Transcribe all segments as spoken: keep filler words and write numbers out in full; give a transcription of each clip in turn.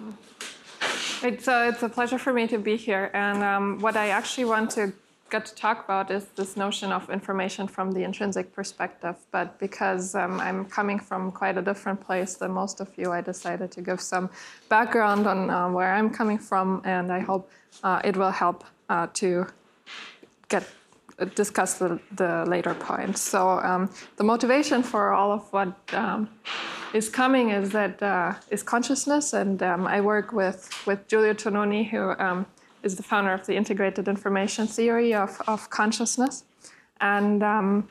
Um, it's, a, it's a pleasure for me to be here. And um, what I actually want to get to talk about is this notion of information from the intrinsic perspective. But because um, I'm coming from quite a different place than most of you, I decided to give some background on uh, where I'm coming from. And I hope uh, it will help uh, to get discuss the, the later points. So um, the motivation for all of what um, is coming is that uh, is consciousness, and um, I work with with Giulio Tononi, who um, is the founder of the integrated information theory of, of consciousness, and um,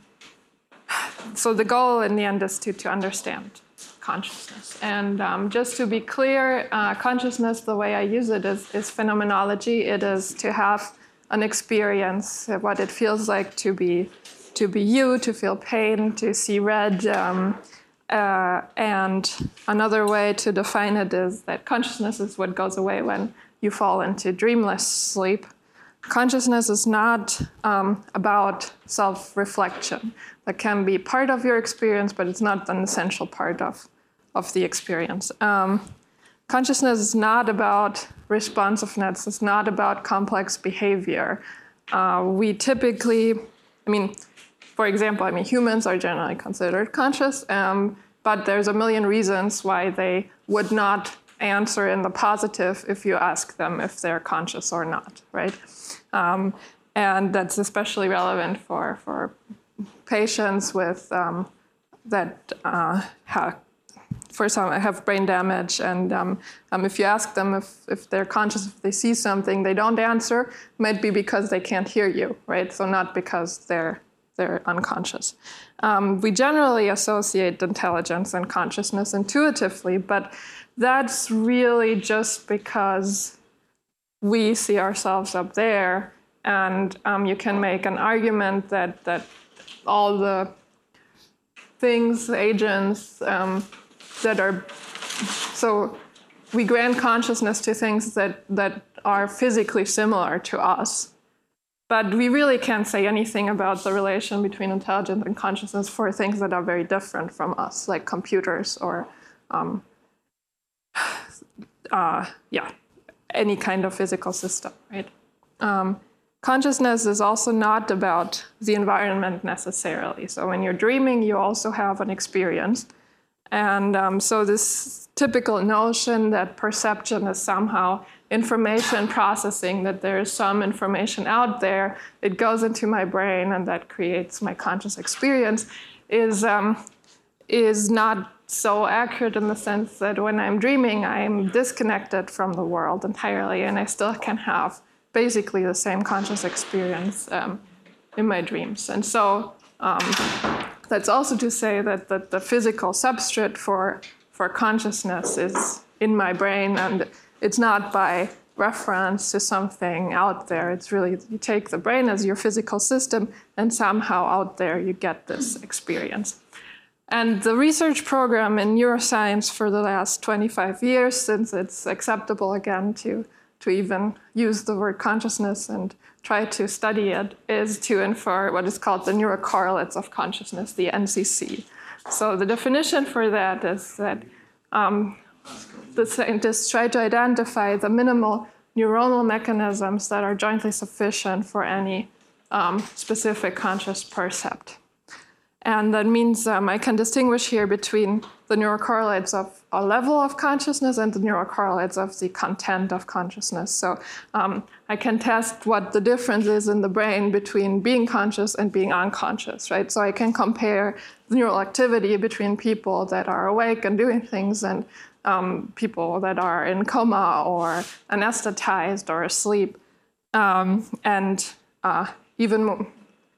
so the goal in the end is to to understand consciousness. And um, just to be clear, uh, consciousness, the way I use it is, is phenomenology. It is to have an experience, what it feels like to be to be you, to feel pain, to see red. Um, uh, and another way to define it is that consciousness is what goes away when you fall into dreamless sleep. Consciousness is not um, about self-reflection. That can be part of your experience, but it's not an essential part of, of the experience. Um, Consciousness is not about responsiveness. It's not about complex behavior. Uh, we typically, I mean, for example, I mean, humans are generally considered conscious, um, but there's a million reasons why they would not answer in the positive if you ask them if they're conscious or not, right? Um, and that's especially relevant for, for patients with um, that uh, have For some, I have brain damage, and um, um, if you ask them if, if they're conscious, if they see something, they don't answer, might be because they can't hear you, right? So not because they're they're unconscious. Um, we generally associate intelligence and consciousness intuitively, but that's really just because we see ourselves up there, and um, you can make an argument that that all the things, agents, um, that are, so we grant consciousness to things that, that are physically similar to us. But we really can't say anything about the relation between intelligence and consciousness for things that are very different from us, like computers or, um, uh, yeah, any kind of physical system, right? Um, consciousness is also not about the environment necessarily. So when you're dreaming, you also have an experience. And um, so this typical notion that perception is somehow information processing, that there is some information out there, it goes into my brain and that creates my conscious experience, is, um, is not so accurate in the sense that when I'm dreaming, I'm disconnected from the world entirely, and I still can have basically the same conscious experience um, in my dreams. And so um, that's also to say that, that the physical substrate for, for consciousness is in my brain, and it's not by reference to something out there. It's really, you take the brain as your physical system, and somehow out there you get this experience. And the research program in neuroscience for the last twenty-five years, since it's acceptable again to, to even use the word consciousness and try to study it, is to infer what is called the neurocorrelates of consciousness, the N C C. So the definition for that is that um, the scientists try to identify the minimal neuronal mechanisms that are jointly sufficient for any um, specific conscious percept. And that means um, I can distinguish here between the neurocorrelates of a level of consciousness and the neurocorrelates of the content of consciousness. So um, I can test what the difference is in the brain between being conscious and being unconscious, right? So I can compare the neural activity between people that are awake and doing things and um, people that are in coma or anesthetized or asleep. Um, and uh, even mo-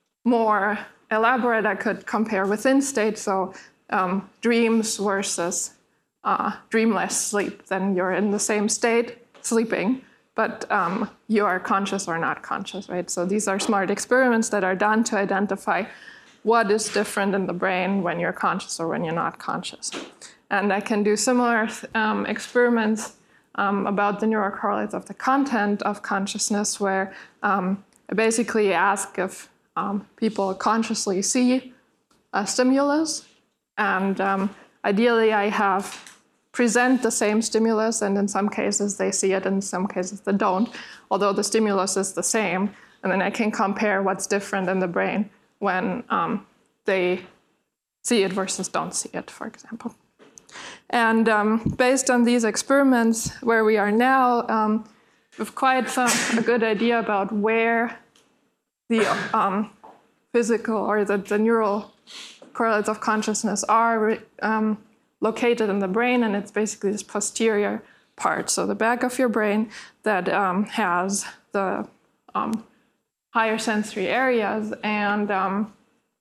more elaborate, I could compare within states, so um, dreams versus uh, dreamless sleep. Then you're in the same state, sleeping, but um, you are conscious or not conscious, right? So these are smart experiments that are done to identify what is different in the brain when you're conscious or when you're not conscious. And I can do similar um, experiments um, about the neurocorrelates of the content of consciousness, where um, I basically ask if Um, people consciously see a stimulus, and um, ideally I have present the same stimulus, and in some cases they see it, and in some cases they don't, although the stimulus is the same. And then I can compare what's different in the brain when um, they see it versus don't see it, for example. And um, based on these experiments, where we are now, um, we've quite some, a good idea about where the um, physical or the, the neural correlates of consciousness are um, located in the brain, and it's basically this posterior part, so the back of your brain that um, has the um, higher sensory areas. And um,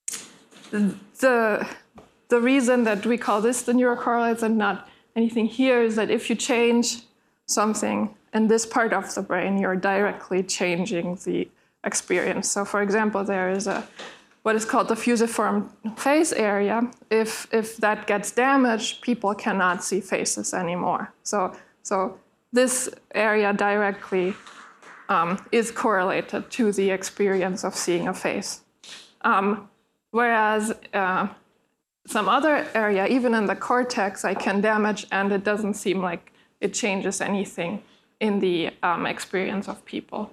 the The reason that we call this the neurocorrelates and not anything here is that if you change something in this part of the brain, you're directly changing the experience. So for example, there is a what is called the fusiform face area. If, if that gets damaged, people cannot see faces anymore. So, so this area directly um, is correlated to the experience of seeing a face. Um, whereas uh, some other area, even in the cortex, I can damage, and it doesn't seem like it changes anything in the um, experience of people.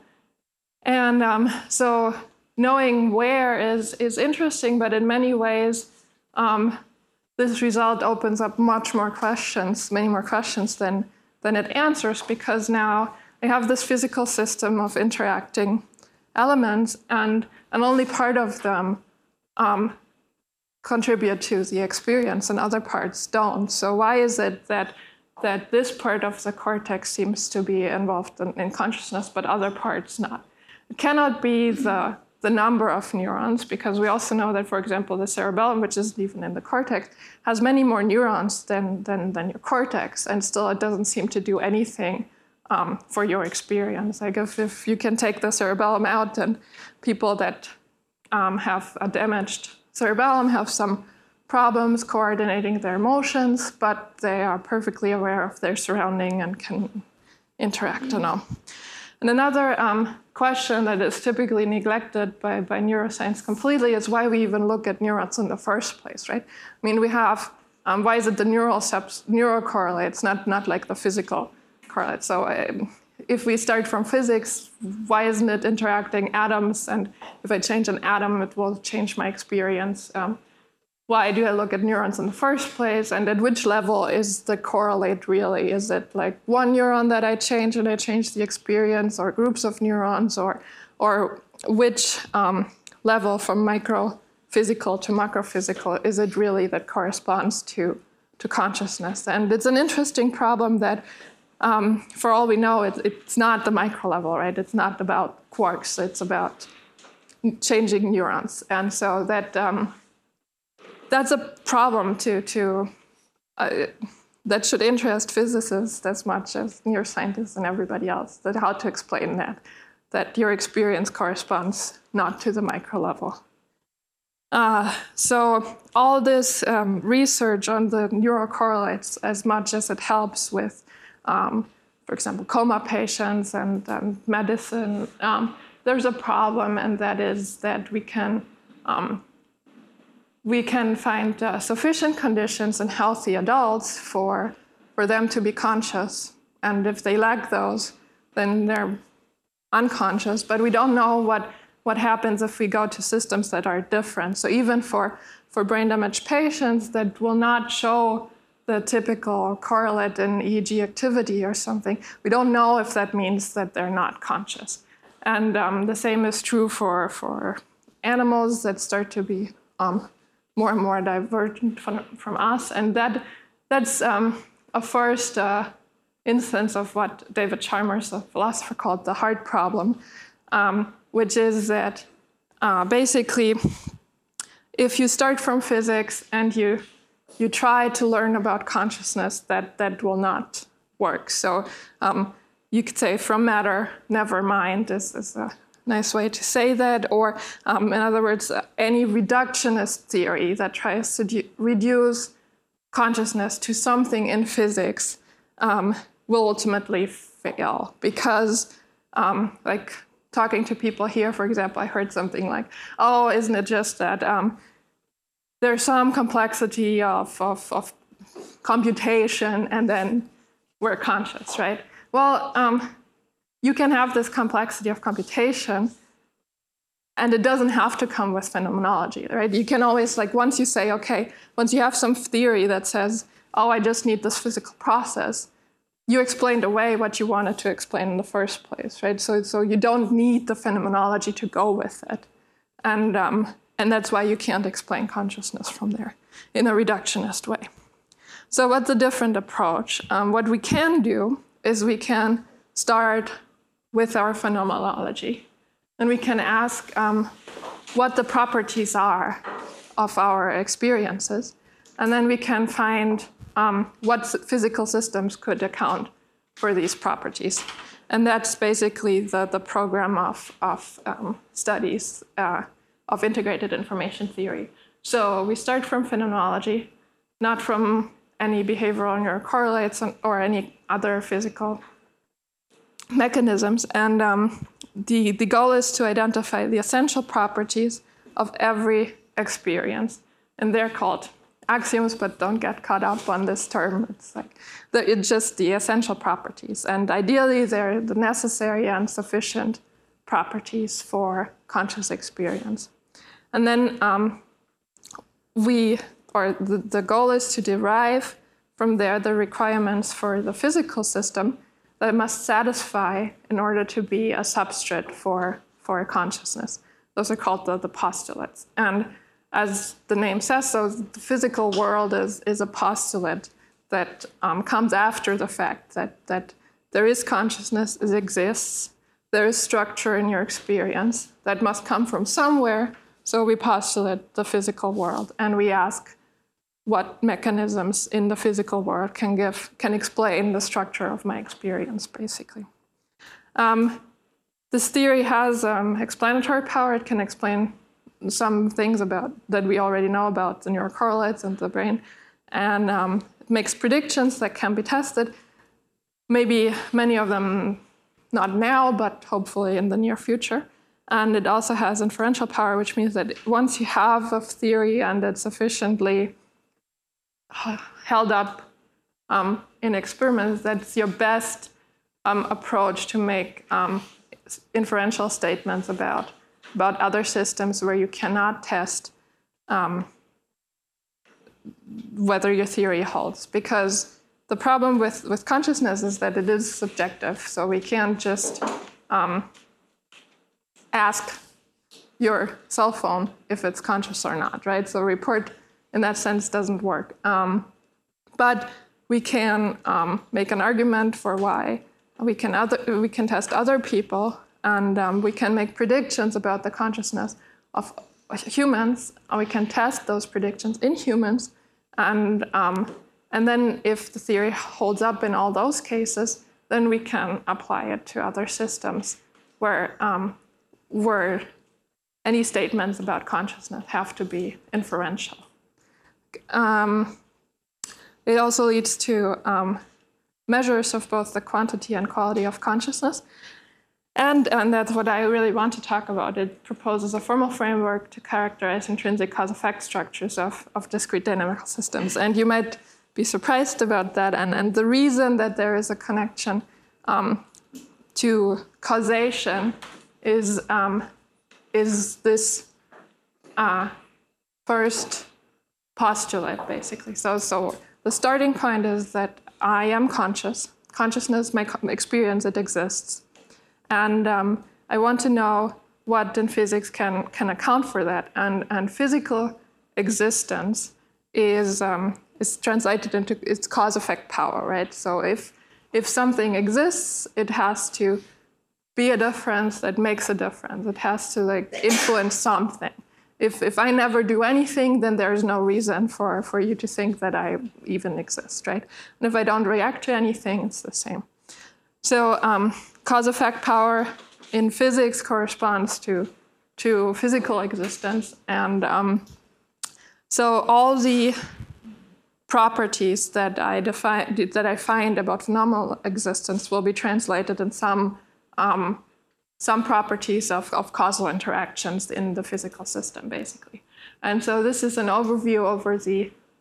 And um, so knowing where is, is interesting, but in many ways, um, this result opens up much more questions, many more questions than, than it answers, because now I have this physical system of interacting elements, and, and only part of them um, contribute to the experience and other parts don't. So why is it that, that this part of the cortex seems to be involved in, in consciousness, but other parts not? It cannot be the, the number of neurons, because we also know that, for example, the cerebellum, which isn't even in the cortex, has many more neurons than, than, than your cortex, and still it doesn't seem to do anything um, for your experience. Like if, if you can take the cerebellum out, then people that um, have a damaged cerebellum have some problems coordinating their emotions, but they are perfectly aware of their surrounding and can interact and all. And another um, question that is typically neglected by, by neuroscience completely is why we even look at neurons in the first place, right? I mean, we have, um, why is it the neural subs, neurocorrelates, not, not like the physical correlates? So um, if we start from physics, why isn't it interacting atoms? And if I change an atom, it will change my experience. Um, why do I look at neurons in the first place? And at which level is the correlate really? Is it like one neuron that I change and I change the experience, or groups of neurons, or, or which um, level from microphysical to macrophysical is it really that corresponds to, to consciousness? And it's an interesting problem that Um, for all we know, it, it's not the micro level, right? It's not about quarks. It's about changing neurons. And so that um, that's a problem to, to uh, that should interest physicists as much as neuroscientists and everybody else, that how to explain that, that your experience corresponds not to the micro level. Uh, so all this um, research on the neurocorrelates, as much as it helps with Um, for example, coma patients and um, medicine, um, there's a problem, and that is that we can um, we can find uh, sufficient conditions in healthy adults for for them to be conscious, and if they lack those, then they're unconscious. But we don't know what what happens if we go to systems that are different. So even for for brain damaged patients that will not show the typical correlate in E E G activity or something, we don't know if that means that they're not conscious. And um, the same is true for, for animals that start to be um, more and more divergent from, from us. And that that's um, a first uh, instance of what David Chalmers, a philosopher, called the heart problem, um, which is that uh, basically if you start from physics and you you try to learn about consciousness, that, that will not work. So um, you could say from matter, never mind is, is a nice way to say that. Or um, in other words, uh, any reductionist theory that tries to reduce consciousness to something in physics um, will ultimately fail. Because um, like talking to people here, for example, I heard something like, oh, isn't it just that um, there's some complexity of, of, of computation, and then we're conscious, right? Well, um, you can have this complexity of computation, and it doesn't have to come with phenomenology, right? You can always, like, once you say, okay, once you have some theory that says, oh, I just need this physical process, you explained away what you wanted to explain in the first place, right? So, so you don't need the phenomenology to go with it. And, um, and that's why you can't explain consciousness from there in a reductionist way. So what's a different approach? Um, what we can do is we can start with our phenomenology. And we can ask um, what the properties are of our experiences. And then we can find um, what physical systems could account for these properties. And that's basically the, the program of, of um, studies uh, of integrated information theory. So we start from phenomenology, not from any behavioral neurocorrelates or any other physical mechanisms. And um, the, the goal is to identify the essential properties of every experience. And they're called axioms, but don't get caught up on this term. It's like the, it's just the essential properties. And ideally, they're the necessary and sufficient properties for conscious experience. And then um, we, or the, the goal is to derive from there the requirements for the physical system that it must satisfy in order to be a substrate for, for consciousness. Those are called the, the postulates. And as the name says, so the physical world is, is a postulate that um, comes after the fact that, that there is consciousness, it exists, there is structure in your experience that must come from somewhere. So we postulate the physical world, and we ask what mechanisms in the physical world can give, can explain the structure of my experience, basically. Um, this theory has um, explanatory power. It can explain some things about that we already know about the neurocorrelates and the brain, and um, it makes predictions that can be tested. Maybe many of them not now, but hopefully in the near future. And it also has inferential power, which means that once you have a theory and it's sufficiently held up um, in experiments, that's your best um, approach to make um, inferential statements about, about other systems where you cannot test um, whether your theory holds. Because the problem with, with consciousness is that it is subjective, so we can't just um, ask your cell phone if it's conscious or not, right? So report in that sense doesn't work. Um, but we can um, make an argument for why we can, other, we can test other people, and um, we can make predictions about the consciousness of humans. And we can test those predictions in humans. And, um, and then if the theory holds up in all those cases, then we can apply it to other systems where, um, where any statements about consciousness have to be inferential. Um, it also leads to um, measures of both the quantity and quality of consciousness. And, and that's what I really want to talk about. It proposes a formal framework to characterize intrinsic cause-effect structures of, of discrete dynamical systems. And you might be surprised about that. And, and the reason that there is a connection um, to causation is, um, is this uh, first postulate, basically. So, so the starting point is that I am conscious. Consciousness, my experience, it exists. And um, I want to know what in physics can, can account for that. And, and physical existence is, um, is translated into its cause-effect power, right? So if, if something exists, it has to be a difference that makes a difference. It has to like influence something. If, if I never do anything, then there is no reason for, for you to think that I even exist, right? And if I don't react to anything, it's the same. So um, cause-effect power in physics corresponds to, to physical existence. And um, so all the properties that I, define, that I find about phenomenal existence will be translated in some um, some properties of, of causal interactions in the physical system, basically. And so this is an overview over the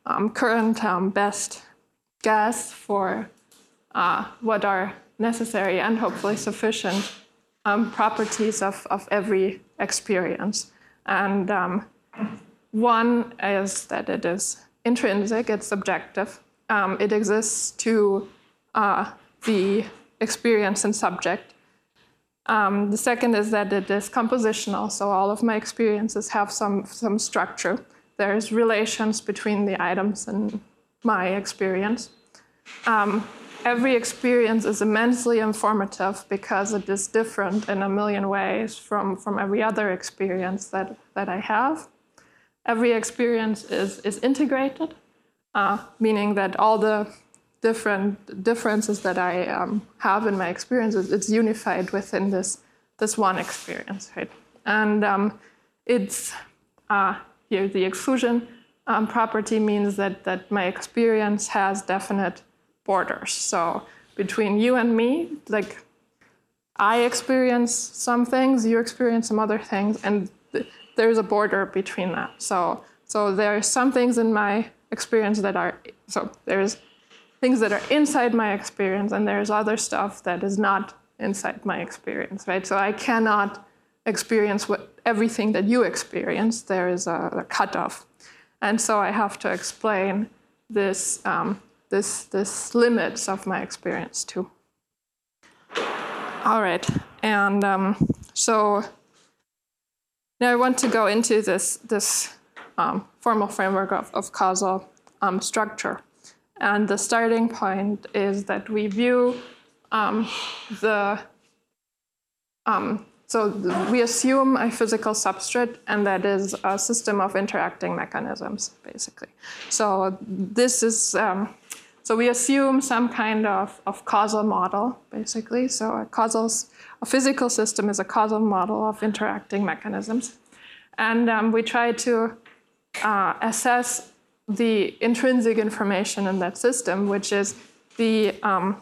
um, current um, best guess for uh, what are necessary and hopefully sufficient um, properties of, of every experience. And um, one is that it is intrinsic, it's subjective. Um, it exists to uh, the experience and subject. Um, the second is that it is compositional, so all of my experiences have some, some structure. There's relations between the items and my experience. Um, every experience is immensely informative because it is different in a million ways from, from every other experience that, that I have. Every experience is, is integrated, uh, meaning that all the different differences that I um, have in my experiences, it's unified within this, this one experience, right? And um, it's, uh, here the exclusion um, property means that, that my experience has definite borders. So between you and me, like I experience some things, you experience some other things, and th there's a border between that. So, so there are some things in my experience that are, so there's things that are inside my experience, and there's other stuff that is not inside my experience, right? So I cannot experience what, everything that you experience. There is a, a cutoff. And so I have to explain this, um, this, this limits of my experience too. All right, and um, so now I want to go into this, this um, formal framework of, of causal um, structure. And the starting point is that we view um, the, um, so the, we assume a physical substrate, and that is a system of interacting mechanisms, basically. So this is, um, so we assume some kind of, of causal model, basically. So a, causal, a physical system is a causal model of interacting mechanisms. And um, we try to uh, assess the intrinsic information in that system, which is the um,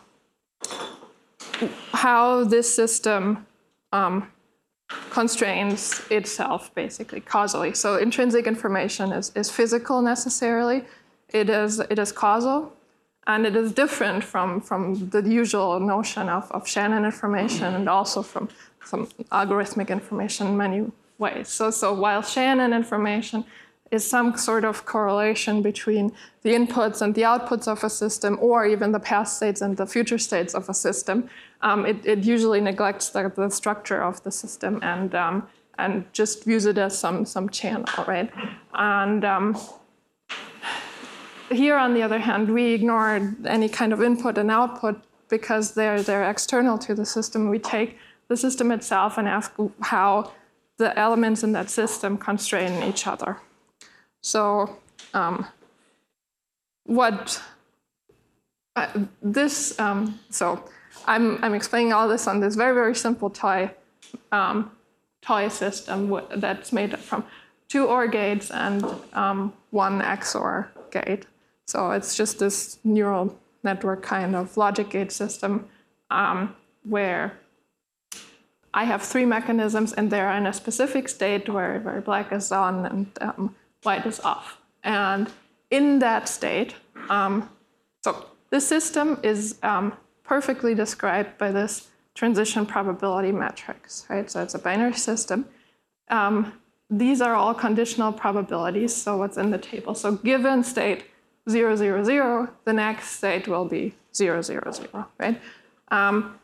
how this system um, constrains itself, basically, causally. So intrinsic information is, is physical necessarily. It is, it is causal, and it is different from, from the usual notion of, of Shannon information, and also from some algorithmic information in many ways. So, so while Shannon information is some sort of correlation between the inputs and the outputs of a system, or even the past states and the future states of a system, um, it, it usually neglects the, the structure of the system and, um, and just views it as some, some channel, right? And um, here, on the other hand, we ignore any kind of input and output because they're, they're external to the system. We take the system itself and ask how the elements in that system constrain each other. So um, what uh, this, um, so I'm, I'm explaining all this on this very, very simple toy, um, toy system that's made from two OR gates and um, one X O R gate. So it's just this neural network kind of logic gate system um, where I have three mechanisms, and they're in a specific state where, where black is on and um, white is off. And in that state, um, so this system is um, perfectly described by this transition probability matrix, right? So it's a binary system. Um, these are all conditional probabilities, so what's in the table. So given state zero, zero, zero, the next state will be zero, zero, zero, right? Um,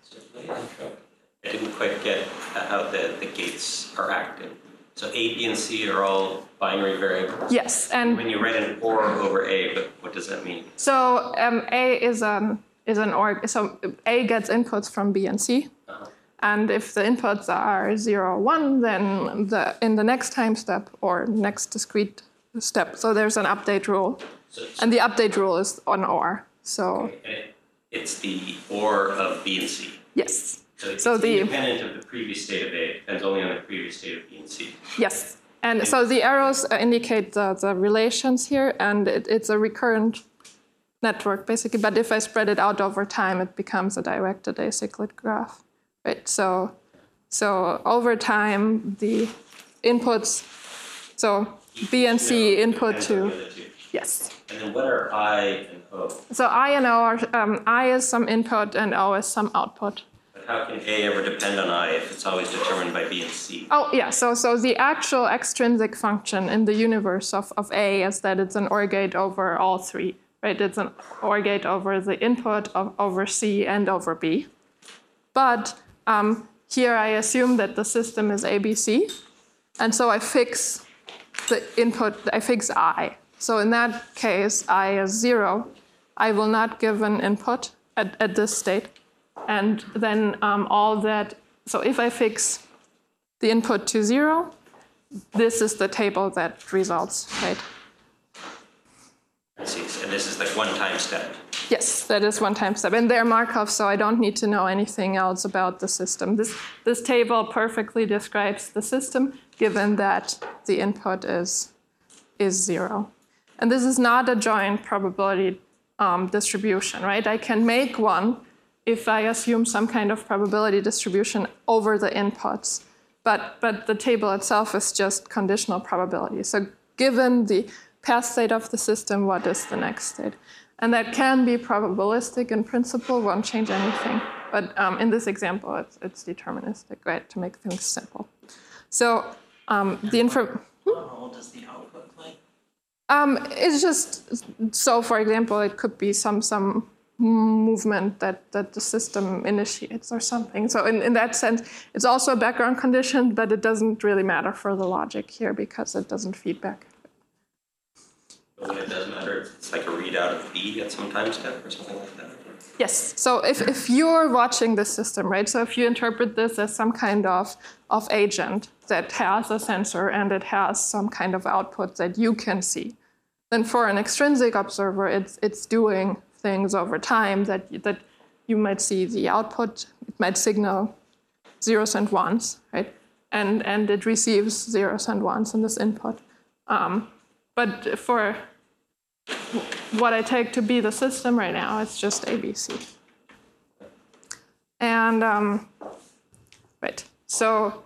I didn't quite get how the, the gates are acting. So A, B, and C are all binary variables? Yes. And when you write an OR over A, what, what does that mean? So um, A is an, is an OR, so A gets inputs from B and C. Uh-huh. And if the inputs are zero, one, then the, in the next time step or next discrete step, so there's an update rule. So, so and the update rule is on OR. So okay. And it, it's the OR of B and C? Yes. So it's so the, independent of the previous state of A. It depends only on the previous state of B and C. Yes. And, and so the arrows indicate the, the relations here, and it, it's a recurrent network, basically. But if I spread it out over time, it becomes a directed acyclic graph. Right? So, so over time, the inputs, so B and C input to, yes. And then what are I and O? So I and O are, um, I is some input and O is some output. But how can A ever depend on I if it's always determined by B and C? Oh, yeah, so so the actual extrinsic function in the universe of, of A is that it's an OR gate over all three, right? It's an OR gate over the input, of, over C, and over B. But um, here I assume that the system is A B C, and so I fix the input, I fix I. So in that case, I is zero. I will not give an input at, at this state. And then um, all that, so if I fix the input to zero, this is the table that results, right? I see. And this is the one-time step. Yes, that is one time step. And they're Markov, so I don't need to know anything else about the system. This, this table perfectly describes the system, given that the input is, is zero. And this is not a joint probability um, distribution, right? I can make one if I assume some kind of probability distribution over the inputs. But, but the table itself is just conditional probability. So given the past state of the system, what is the next state? And that can be probabilistic in principle, won't change anything. But um, in this example, it's, it's deterministic, right, to make things simple. So um, the info. How old is the output like? Um, it's just, so for example, it could be some some movement that, that the system initiates or something. So in, in that sense, it's also a background condition, but it doesn't really matter for the logic here because it doesn't feed back. But when it does matter, it's like a readout of B at some time step or something like that. Yes, so if, if you're watching this system, right, so if you interpret this as some kind of, of agent that has a sensor and it has some kind of output that you can see, then for an extrinsic observer, it's, it's doing things over time that, that you might see the output, it might signal zeros and ones, right, and, and it receives zeros and ones in this input. Um, but for what I take to be the system right now, it's just A B C. And, um, right, so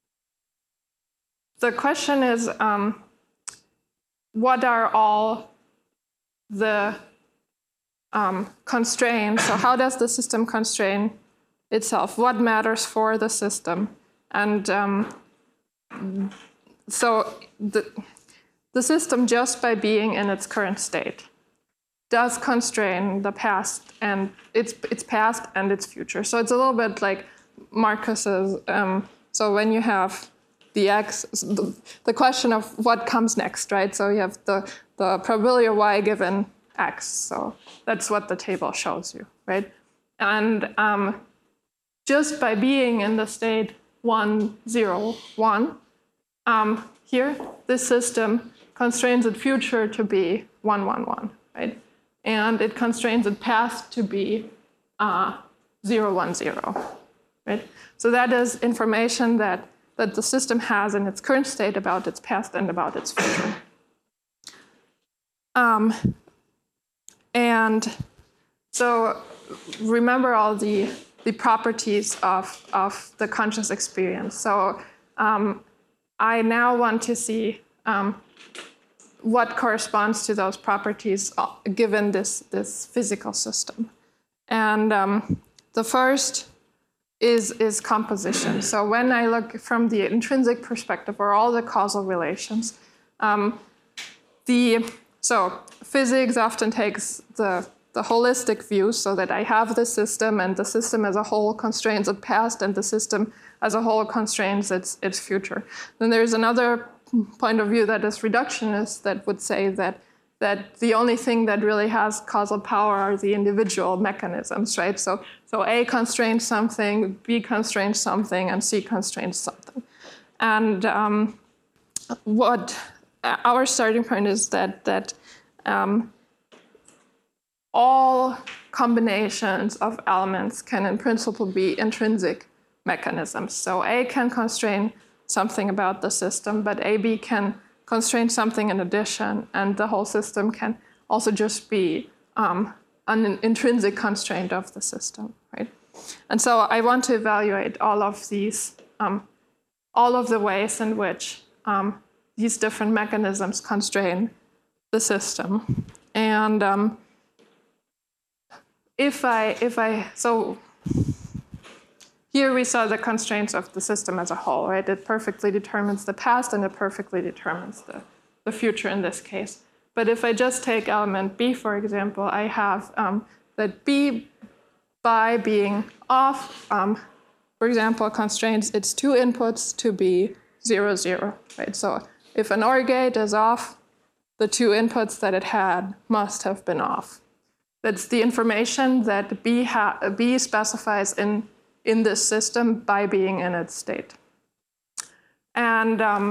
the question is, um, what are all the um, constraints? So how does the system constrain itself? What matters for the system? And um, so the, the system, just by being in its current state, does constrain the past and its its past and its future. So it's a little bit like Marcus's. Um, so when you have the x, the, the question of what comes next, right? So you have the the probability of y given x. So that's what the table shows you, right? And um, just by being in the state one, zero, one, um, here this system constrains its future to be one, one, one, right? And it constrains its past to be uh, zero, one, zero, right? So that is information that, that the system has in its current state about its past and about its future. Um, and so remember all the, the properties of, of the conscious experience. So um, I now want to see um, what corresponds to those properties given this, this physical system. And um, the first is, is composition. So when I look from the intrinsic perspective, or all the causal relations, um, the, so physics often takes the, the holistic view, so that I have the system, and the system as a whole constrains its past, and the system as a whole constrains its, its future. Then there's another point of view that is reductionist, that would say that that the only thing that really has causal power are the individual mechanisms, right? So, so A constrains something, B constrains something, and C constrains something. And um, what our starting point is that that um, all combinations of elements can, in principle, be intrinsic mechanisms. So A can constrain something about the system, but A B can constrain something in addition, and the whole system can also just be um, an intrinsic constraint of the system, right? And so I want to evaluate all of these, um, all of the ways in which um, these different mechanisms constrain the system. And um, if I, if I, so here we saw the constraints of the system as a whole, right? It perfectly determines the past and it perfectly determines the, the future in this case. But if I just take element B, for example, I have um, that B, by being off, um, for example, constrains its two inputs to be zero, zero, right? So if an OR gate is off, the two inputs that it had must have been off. That's the information that B, ha B specifies in, in this system by being in its state. And um,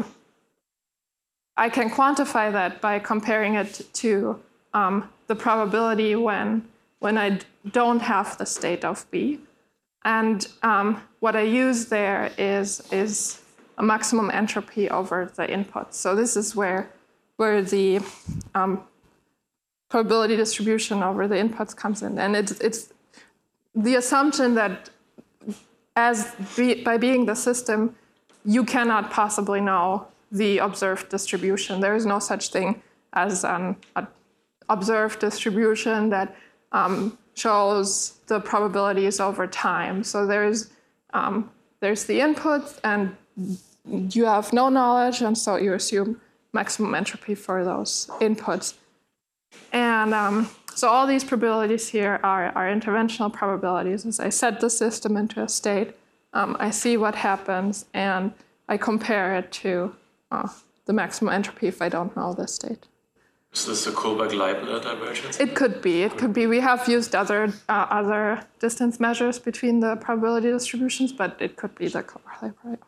I can quantify that by comparing it to um, the probability when, when I don't have the state of B. And um, what I use there is, is a maximum entropy over the input. So this is where, where the um, probability distribution over the inputs comes in. And it's, it's the assumption that as be, by being the system, you cannot possibly know the observed distribution. There is no such thing as an observed distribution that um, shows the probabilities over time. So there's, um, there's the inputs, and you have no knowledge, and so you assume maximum entropy for those inputs. And um, so all these probabilities here are, are interventional probabilities. As I set the system into a state, um, I see what happens, and I compare it to uh, the maximum entropy if I don't know the state. Is this a Kullback-Leibler divergence? It could be. It could be. We have used other uh, other distance measures between the probability distributions, but it could be the Kullback-Leibler.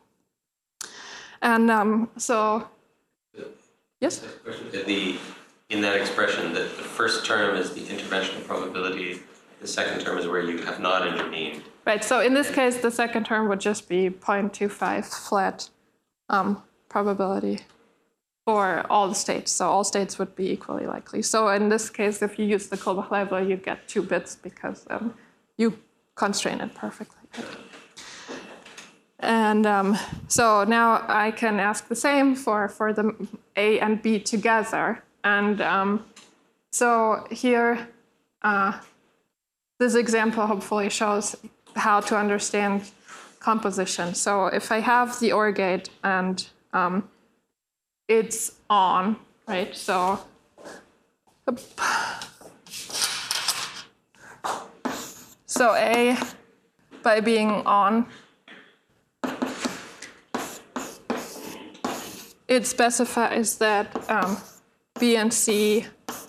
And um, so, yes? The, in that expression, the, the first term is the interventional probability. The second term is where you have not intervened. Right. So in this case, the second term would just be zero point two five flat um, probability for all the states. So all states would be equally likely. So in this case, if you use the Kullback-Leibler, you get two bits because um, you constrain it perfectly. And um, so now I can ask the same for, for the A and B together. And um, so here, uh, this example hopefully shows how to understand composition. So if I have the OR gate and um, it's on, right? So, so A, by being on, it specifies that um, B and C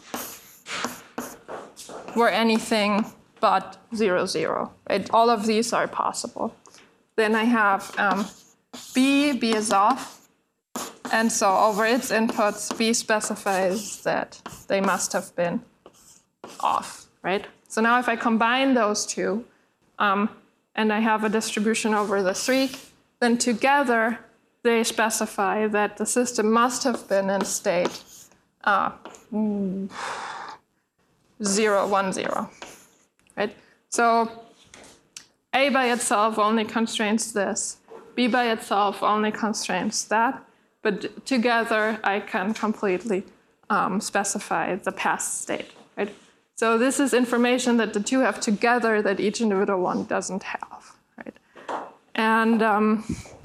were anything but zero, zero. Right? All of these are possible. Then I have um, B, B is off. And so over its inputs, B specifies that they must have been off, right? So now if I combine those two, um, and I have a distribution over the three, then together they specify that the system must have been in state uh, zero, one, zero, right? So A by itself only constrains this. B by itself only constrains that. But together, I can completely um, specify the past state, right? So this is information that the two have together that each individual one doesn't have, right? And um,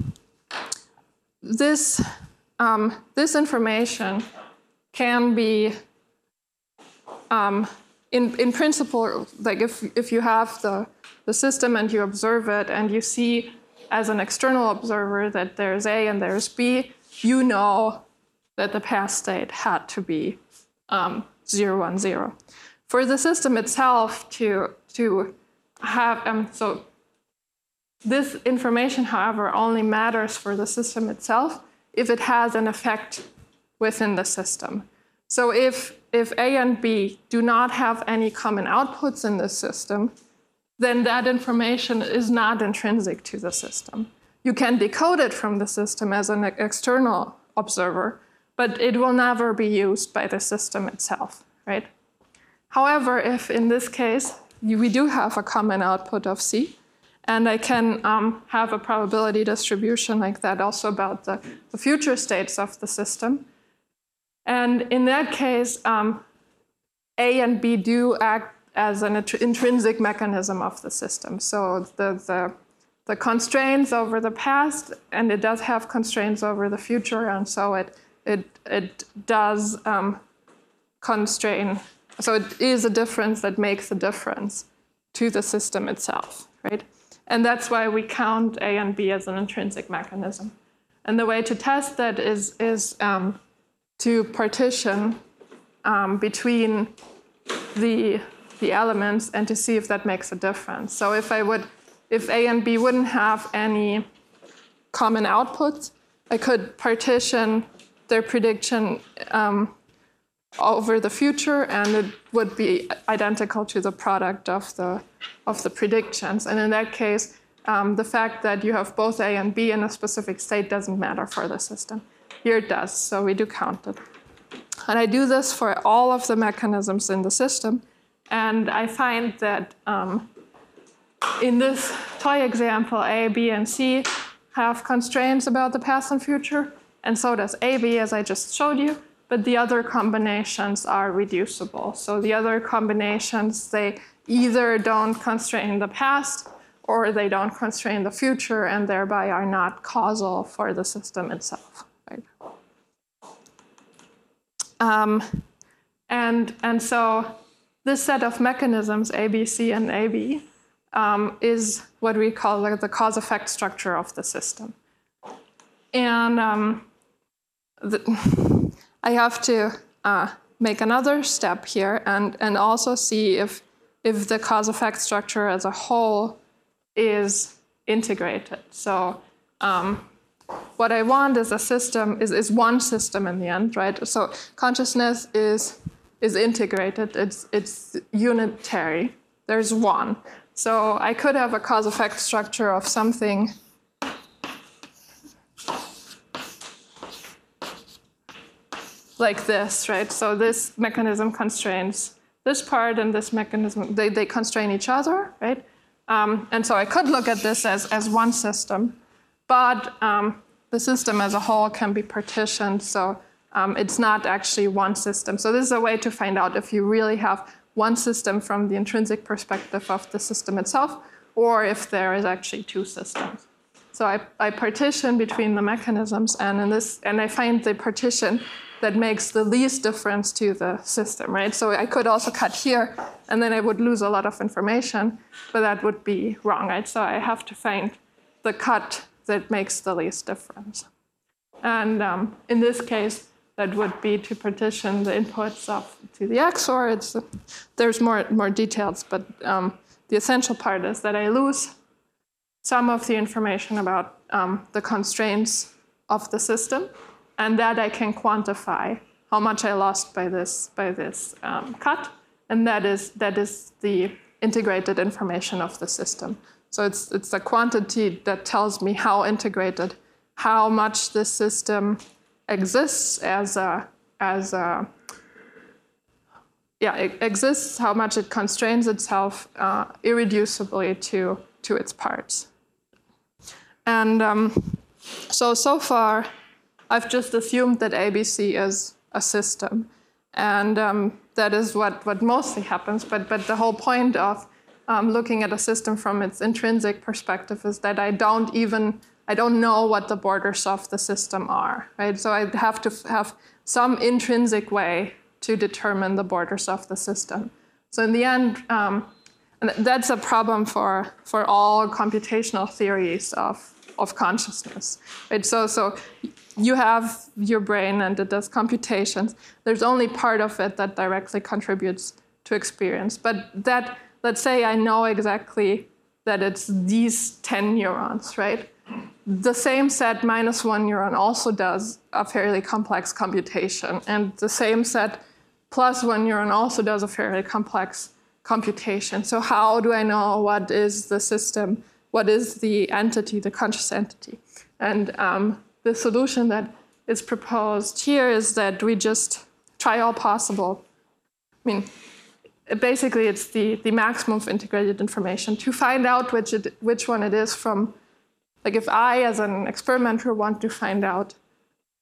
this, um, this information can be, um, in, in principle, like if, if you have the, the system and you observe it and you see as an external observer that there's A and there's B, you know that the past state had to be um, zero, one, zero. For the system itself to, to have, um, so this information, however, only matters for the system itself if it has an effect within the system. So if, if A and B do not have any common outputs in the system, then that information is not intrinsic to the system. You can decode it from the system as an external observer, but it will never be used by the system itself, right? However, if in this case, we do have a common output of C, and I can um, have a probability distribution like that also about the, the future states of the system. And in that case, um, A and B do act as an intrinsic mechanism of the system. So the, the, the constraints over the past, and it does have constraints over the future, and so it, it, it does um, constrain. So it is a difference that makes a difference to the system itself, right? And that's why we count A and B as an intrinsic mechanism. And the way to test that is, is um, to partition um, between the, the elements and to see if that makes a difference. So if I would, if A and B wouldn't have any common outputs, I could partition their prediction um, over the future, and it would be identical to the product of the, of the predictions. And in that case, um, the fact that you have both A and B in a specific state doesn't matter for the system. Here it does, so we do count it. And I do this for all of the mechanisms in the system. And I find that um, in this toy example, A, B, and C have constraints about the past and future, and so does A B, as I just showed you, but the other combinations are reducible. So the other combinations, they either don't constrain the past or they don't constrain the future, and thereby are not causal for the system itself. Right? Um, and, and so this set of mechanisms, A, B, C, and A B, um, is what we call like the cause-effect structure of the system. And um, the, I have to uh, make another step here and, and also see if, if the cause-effect structure as a whole is integrated. So um, what I want is a system, is, is one system in the end, right? So consciousness is, is integrated, it's, it's unitary, there's one. So I could have a cause-effect structure of something like this, right? So this mechanism constrains this part, and this mechanism, they, they constrain each other, right? Um, and so I could look at this as, as one system, but um, the system as a whole can be partitioned, so um, it's not actually one system. So this is a way to find out if you really have one system from the intrinsic perspective of the system itself, or if there is actually two systems. So I, I partition between the mechanisms, and in this, and I find the partition that makes the least difference to the system, right? So I could also cut here, and then I would lose a lot of information, but that would be wrong, right? So I have to find the cut that makes the least difference. And um, in this case, that would be to partition the inputs of to the X O R. It's, there's more, more details, but um, the essential part is that I lose some of the information about um, the constraints of the system, and that I can quantify how much I lost by this, by this um, cut, and that is, that is the integrated information of the system. So it's, it's a quantity that tells me how integrated, how much this system exists as a, as a, yeah, it exists, how much it constrains itself uh, irreducibly to, to its parts. And um, so, so far, I've just assumed that A B C is a system. And um, that is what, what mostly happens. But, but the whole point of um, looking at a system from its intrinsic perspective is that I don't even, I don't know what the borders of the system are, right? So I have to have some intrinsic way to determine the borders of the system. So in the end, um, and that's a problem for, for all computational theories of, of consciousness, right? So, so you have your brain and it does computations. There's only part of it that directly contributes to experience. But that, let's say I know exactly that it's these ten neurons, right? The same set minus one neuron also does a fairly complex computation. And the same set plus one neuron also does a fairly complex computation. So how do I know what is the system? What is the entity, the conscious entity? And um, the solution that is proposed here is that we just try all possible. I mean, basically it's the, the maximum of integrated information to find out which, it, which one it is from. Like if I, as an experimenter, want to find out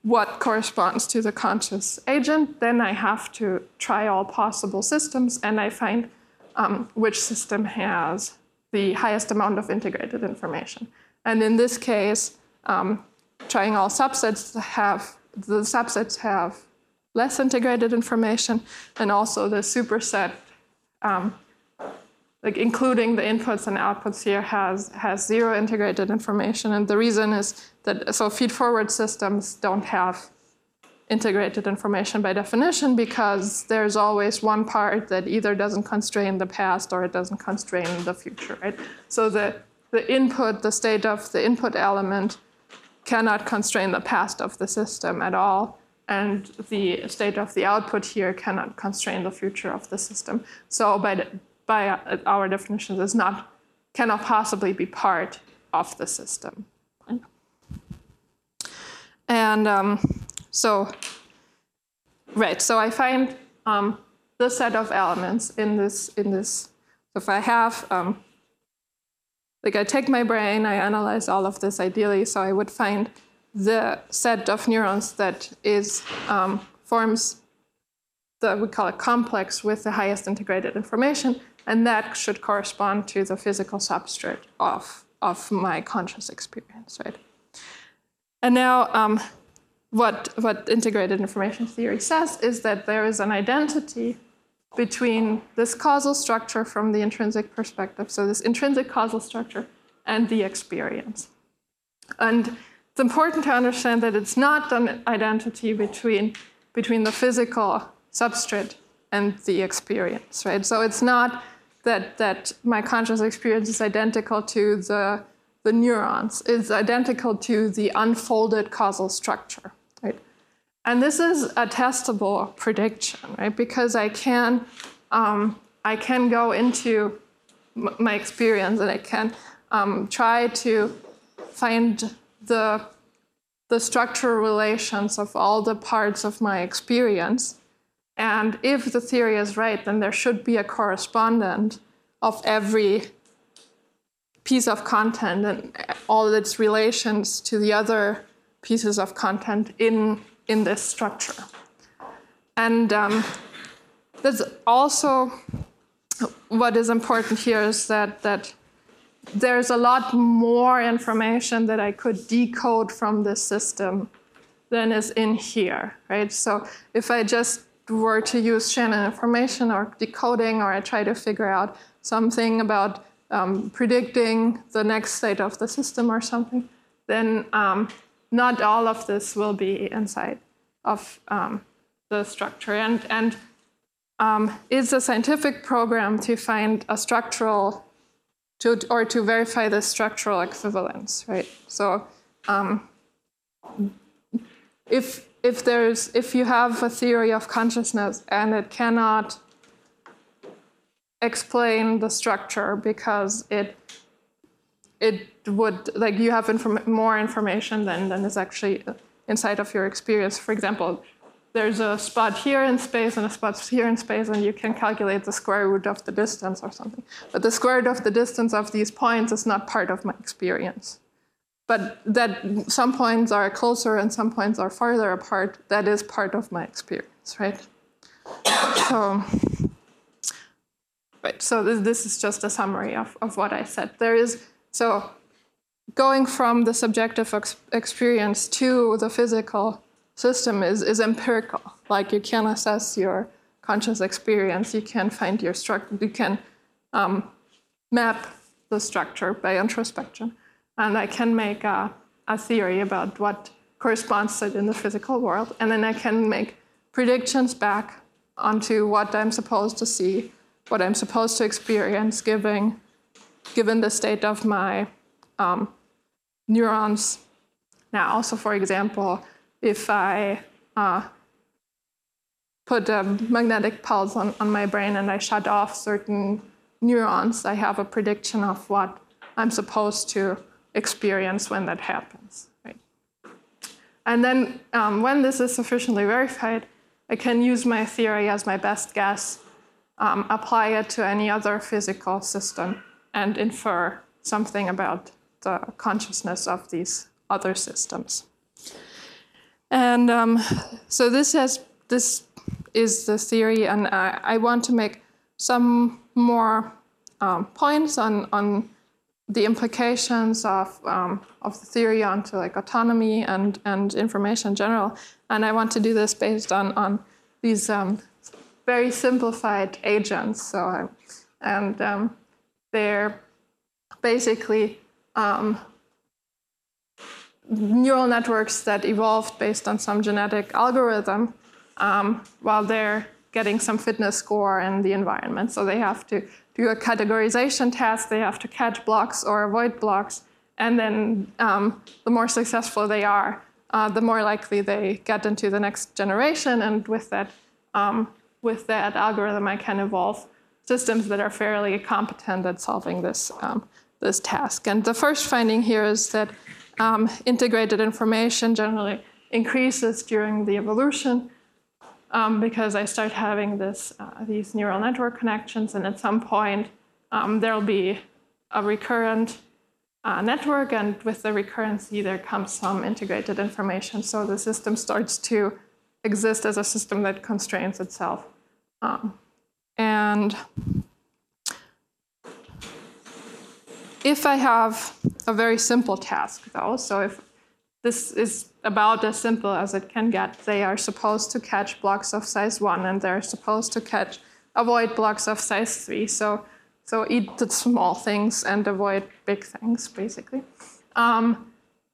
what corresponds to the conscious agent. Then I have to try all possible systems, and I find um, which system has the highest amount of integrated information. And in this case, um, trying all subsets have, the subsets have less integrated information, and also the superset, um, like including the inputs and outputs here, has, has zero integrated information. And the reason is that, so feed-forward systems don't have integrated information by definition, because there's always one part that either doesn't constrain the past or it doesn't constrain the future, right? So the, the input, the state of the input element cannot constrain the past of the system at all, and the state of the output here cannot constrain the future of the system. So by, the, by our definitions, it's not, cannot possibly be part of the system. And um, so, right, so I find um, the set of elements in this, in this. So if I have, um, like I take my brain, I analyze all of this ideally, so I would find the set of neurons that is, um, forms the, we call it complex with the highest integrated information, and that should correspond to the physical substrate of, of my conscious experience, right? And now, um, what, what integrated information theory says is that there is an identity between this causal structure from the intrinsic perspective, so this intrinsic causal structure, and the experience. And it's important to understand that it's not an identity between, between the physical substrate and the experience, right? So it's not that, that my conscious experience is identical to the the neurons, is identical to the unfolded causal structure, right? And this is a testable prediction, right? Because I can, um, I can go into m my experience and I can um, try to find the, the structural relations of all the parts of my experience. And if the theory is right, then there should be a correspondent of every piece of content and all its relations to the other pieces of content in, in this structure. And um, that's also what is important here is that, that there's a lot more information that I could decode from this system than is in here, right? So if I just were to use Shannon information or decoding, or I try to figure out something about Um, predicting the next state of the system or something, then um, not all of this will be inside of um, the structure. And, and um, it's a scientific program to find a structural, to, or to verify the structural equivalence, right? So um, if, if, there's, if you have a theory of consciousness and it cannot explain the structure because it it would, like, you have inform more information than, than is actually inside of your experience. For example, there's a spot here in space and a spot here in space, and you can calculate the square root of the distance or something. But the square root of the distance of these points is not part of my experience. But that some points are closer and some points are farther apart, that is part of my experience, right? So, right, so this, this is just a summary of, of what I said. There is, so going from the subjective ex experience to the physical system is, is empirical. Like, you can assess your conscious experience, you can find your structure, you can um, map the structure by introspection. And I can make a, a theory about what corresponds to it in the physical world. And then I can make predictions back onto what I'm supposed to see, what I'm supposed to experience, given, given the state of my um, neurons. Now, also, for example, if I uh, put a magnetic pulse on, on my brain and I shut off certain neurons, I have a prediction of what I'm supposed to experience when that happens, right? And then um, when this is sufficiently verified, I can use my theory as my best guess, um, apply it to any other physical system, and infer something about the consciousness of these other systems. And um, so this has this is the theory, and I, I want to make some more um, points on on the implications of um, of the theory onto like autonomy and and information in general. And I want to do this based on on these um, very simplified agents. So I, and um, they're basically um, neural networks that evolved based on some genetic algorithm um, while they're getting some fitness score in the environment. So they have to do a categorization task, they have to catch blocks or avoid blocks, and then um, the more successful they are, uh, the more likely they get into the next generation, and with that, um, with that algorithm I can evolve systems that are fairly competent at solving this, um, this task. And the first finding here is that um, integrated information generally increases during the evolution um, because I start having this, uh, these neural network connections, and at some point um, there'll be a recurrent uh, network, and with the recurrency there comes some integrated information. So the system starts to exist as a system that constrains itself. Um, and if I have a very simple task, though, so if this is about as simple as it can get, they are supposed to catch blocks of size one, and they're supposed to catch, avoid blocks of size three. So, so eat the small things and avoid big things, basically. Um,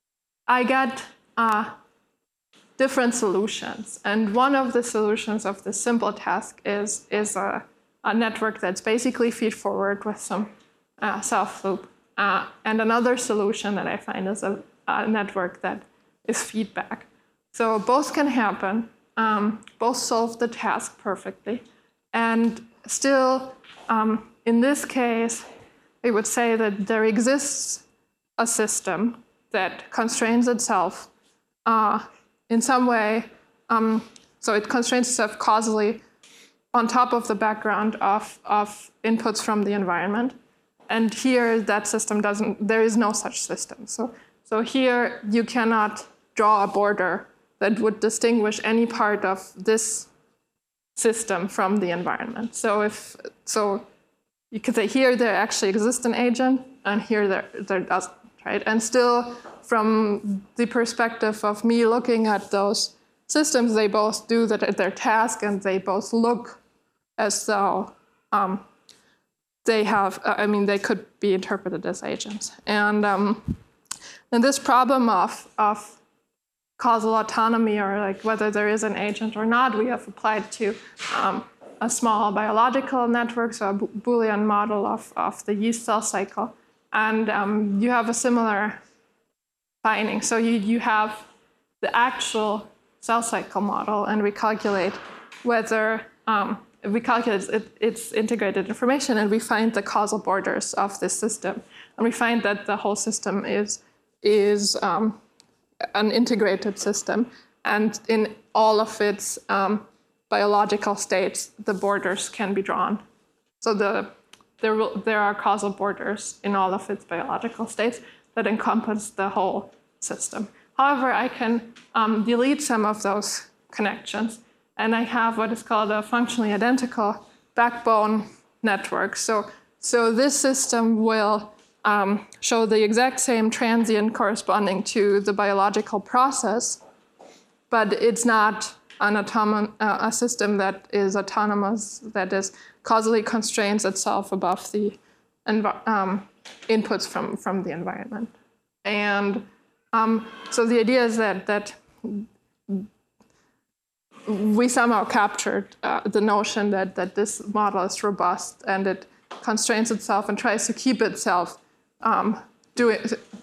I get uh, different solutions, and one of the solutions of this simple task is is a, a network that's basically feed-forward with some uh, self-loop. Uh, and another solution that I find is a, a network that is feedback. So both can happen, um, both solve the task perfectly. And still, um, in this case, we would say that there exists a system that constrains itself uh, in some way. Um, so it constrains itself causally on top of the background of, of inputs from the environment. And here, that system doesn't, there is no such system. So, so here, you cannot draw a border that would distinguish any part of this system from the environment. So if, so you could say here there actually exists an agent, and here there, there doesn't, right? And still, from the perspective of me looking at those systems, they both do the, their task, and they both look as though um, they have, I mean, they could be interpreted as agents. And, um, and this problem of, of causal autonomy, or like whether there is an agent or not, we have applied to um, a small biological network, so a Boolean model of, of the yeast cell cycle. And um, you have a similar finding. So you, you have the actual cell cycle model, and we calculate whether, um, we calculate it, its integrated information, and we find the causal borders of this system. And we find that the whole system is, is um, an integrated system. And in all of its um, biological states, the borders can be drawn. So the, there, will, there are causal borders in all of its biological states that encompass the whole system. However, I can um, delete some of those connections, and I have what is called a functionally identical backbone network. So, so this system will um, show the exact same transient corresponding to the biological process, but it's not an autonom- uh, a system that is autonomous, that is causally constrains itself above the env- um, inputs from, from the environment. And um, so the idea is that, that we somehow captured uh, the notion that, that this model is robust, and it constrains itself and tries to keep itself um, doing,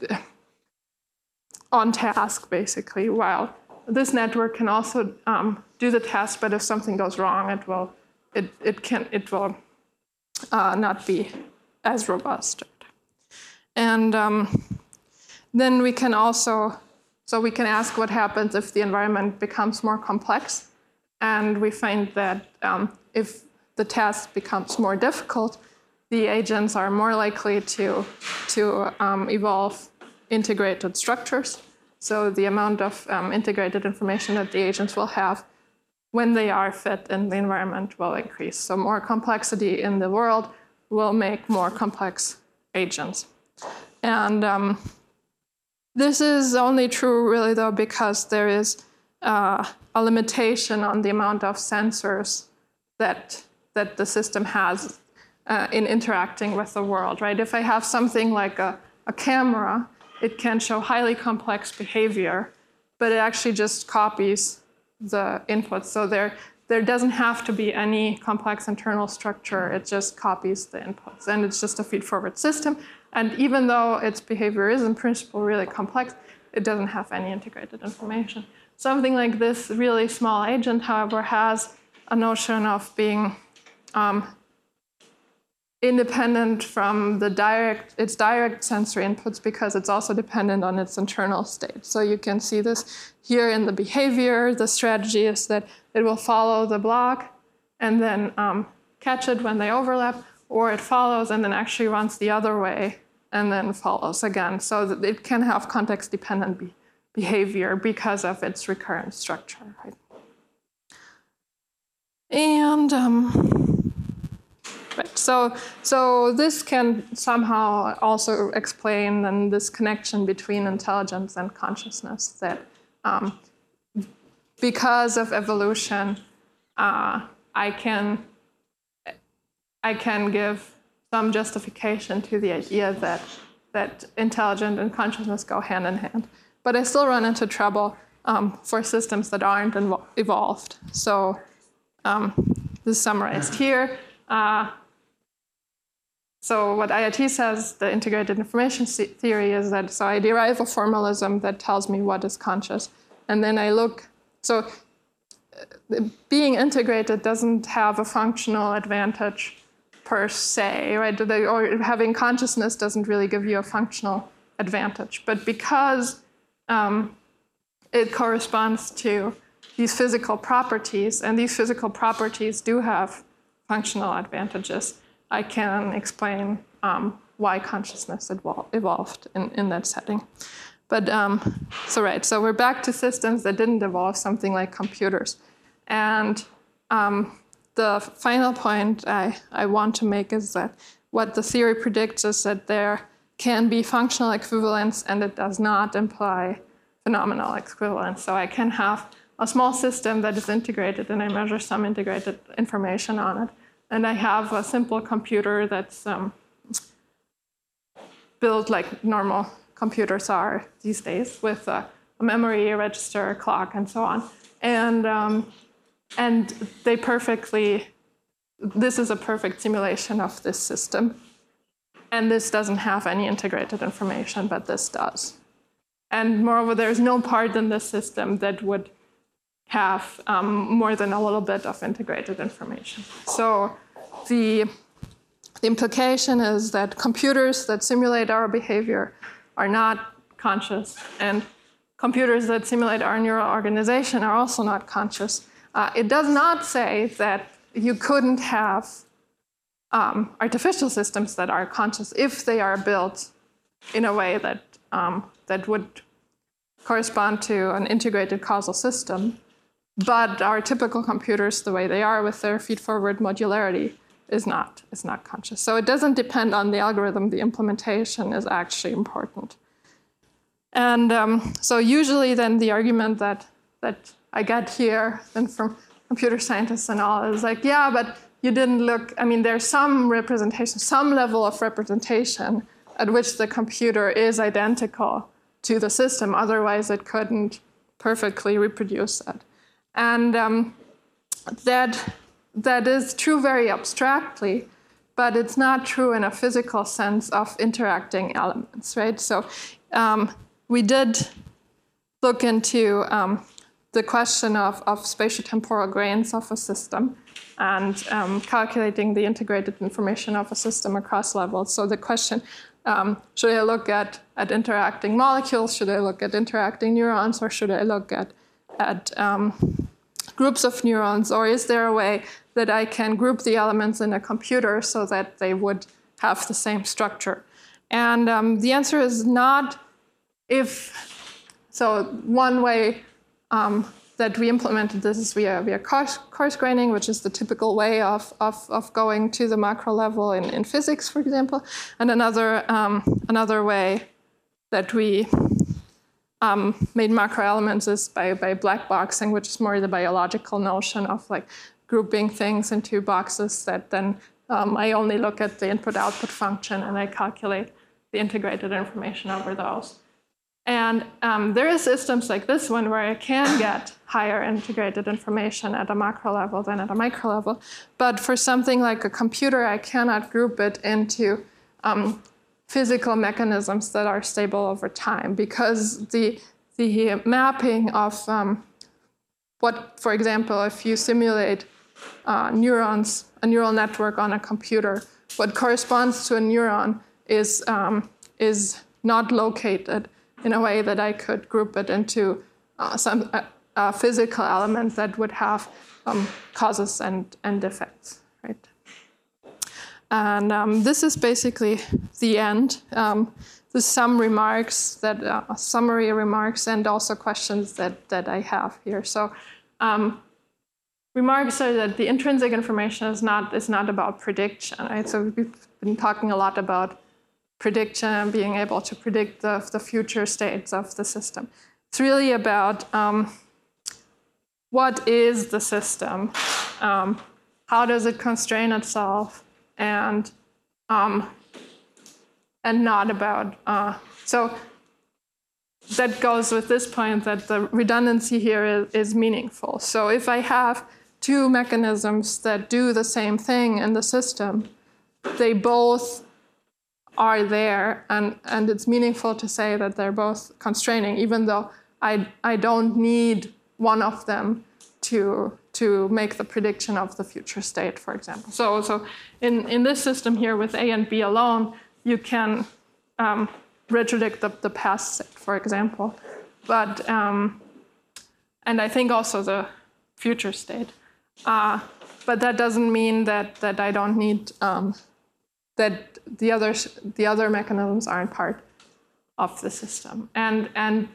on task, basically, while this network can also um, do the task, but if something goes wrong, it will, it, it can, it will uh, not be as robust. And um, then we can also, so we can ask what happens if the environment becomes more complex. And we find that um, if the task becomes more difficult, the agents are more likely to, to um, evolve integrated structures. So the amount of um, integrated information that the agents will have when they are fit in the environment will increase. So more complexity in the world will make more complex agents. And um, this is only true really though because there is uh, a limitation on the amount of sensors that, that the system has uh, in interacting with the world, right? If I have something like a, a camera, it can show highly complex behavior, but it actually just copies the inputs. So there, there doesn't have to be any complex internal structure. It just copies the inputs. And it's just a feed-forward system. And even though its behavior is in principle really complex, it doesn't have any integrated information. Something like this really small agent, however, has a notion of being um, independent from the direct, its direct sensory inputs because it's also dependent on its internal state. So you can see this here in the behavior. The strategy is that it will follow the block and then um, catch it when they overlap, or it follows and then actually runs the other way and then follows again. So that it can have context-dependent be behavior because of its recurrent structure. Right? And um, right, so so this can somehow also explain then this connection between intelligence and consciousness. That um, because of evolution, uh, I can I can give some justification to the idea that that intelligence and consciousness go hand in hand. But I still run into trouble um, for systems that aren't evolved. So um, this is summarized here. Uh, so what I I T says, the integrated information theory, is that so I derive a formalism that tells me what is conscious. And then I look, so being integrated doesn't have a functional advantage per se, right? Or having consciousness doesn't really give you a functional advantage. But because um, it corresponds to these physical properties, and these physical properties do have functional advantages, I can explain um, why consciousness evol evolved in, in that setting. But um, so right, so we're back to systems that didn't evolve, something like computers. And um, the final point I, I want to make is that what the theory predicts is that there can be functional equivalence, and it does not imply phenomenal equivalence. So I can have a small system that is integrated, and I measure some integrated information on it. And I have a simple computer that's um, built like normal computers are these days, with a, a memory, a register, a clock, and so on. And, um, and they perfectly, this is a perfect simulation of this system. And this doesn't have any integrated information, but this does. And moreover, there's no part in this system that would have um, more than a little bit of integrated information. So the, the implication is that computers that simulate our behavior are not conscious, and computers that simulate our neural organization are also not conscious. Uh, it does not say that you couldn't have um, artificial systems that are conscious if they are built in a way that, um, that would correspond to an integrated causal system. But our typical computers, the way they are with their feed-forward modularity, is not, is not conscious. So it doesn't depend on the algorithm. The implementation is actually important. And um, so usually then the argument that, that I get here and from computer scientists and all is like, yeah, but you didn't look, I mean, there's some representation, some level of representation at which the computer is identical to the system. Otherwise, it couldn't perfectly reproduce that. And um, that, that is true very abstractly, but it's not true in a physical sense of interacting elements, right? So um, we did look into um, the question of, of spatiotemporal grains of a system and um, calculating the integrated information of a system across levels. So the question, um, should I look at, at interacting molecules? Should I look at interacting neurons? Or should I look at, at um, groups of neurons? Or is there a way that I can group the elements in a computer so that they would have the same structure? And um, the answer is not if so one way um, that we implemented this is via, via coarse, coarse graining, which is the typical way of, of, of going to the macro level in, in physics, for example. And another, um, another way that we um, made macro elements is by, by black boxing, which is more the biological notion of like grouping things into boxes that then um, I only look at the input-output function and I calculate the integrated information over those. And um, there are systems like this one where I can get higher integrated information at a macro level than at a micro level. But for something like a computer, I cannot group it into um, physical mechanisms that are stable over time, because the, the mapping of um, what, for example, if you simulate uh, neurons, a neural network on a computer, what corresponds to a neuron is, um, is not located in a way that I could group it into uh, some uh, a physical element that would have um, causes and, and effects, right? And um, this is basically the end. Um, there's some remarks that uh, summary remarks and also questions that that I have here. So um, remarks are that the intrinsic information is not is not about prediction, right? So we've been talking a lot about prediction and being able to predict the, the future states of the system. It's really about um, what is the system, um, how does it constrain itself, and um, and not about, uh, so that goes with this point that the redundancy here is, is meaningful. So if I have two mechanisms that do the same thing in the system, they both are there, and, and it's meaningful to say that they're both constraining, even though I, I don't need one of them to, to make the prediction of the future state, for example. So, so in, in this system here with A and B alone, you can um, retrodict the, the past state, for example. But, um, and I think also the future state. Uh, but that doesn't mean that, that I don't need um, that the other the other mechanisms aren't part of the system, and and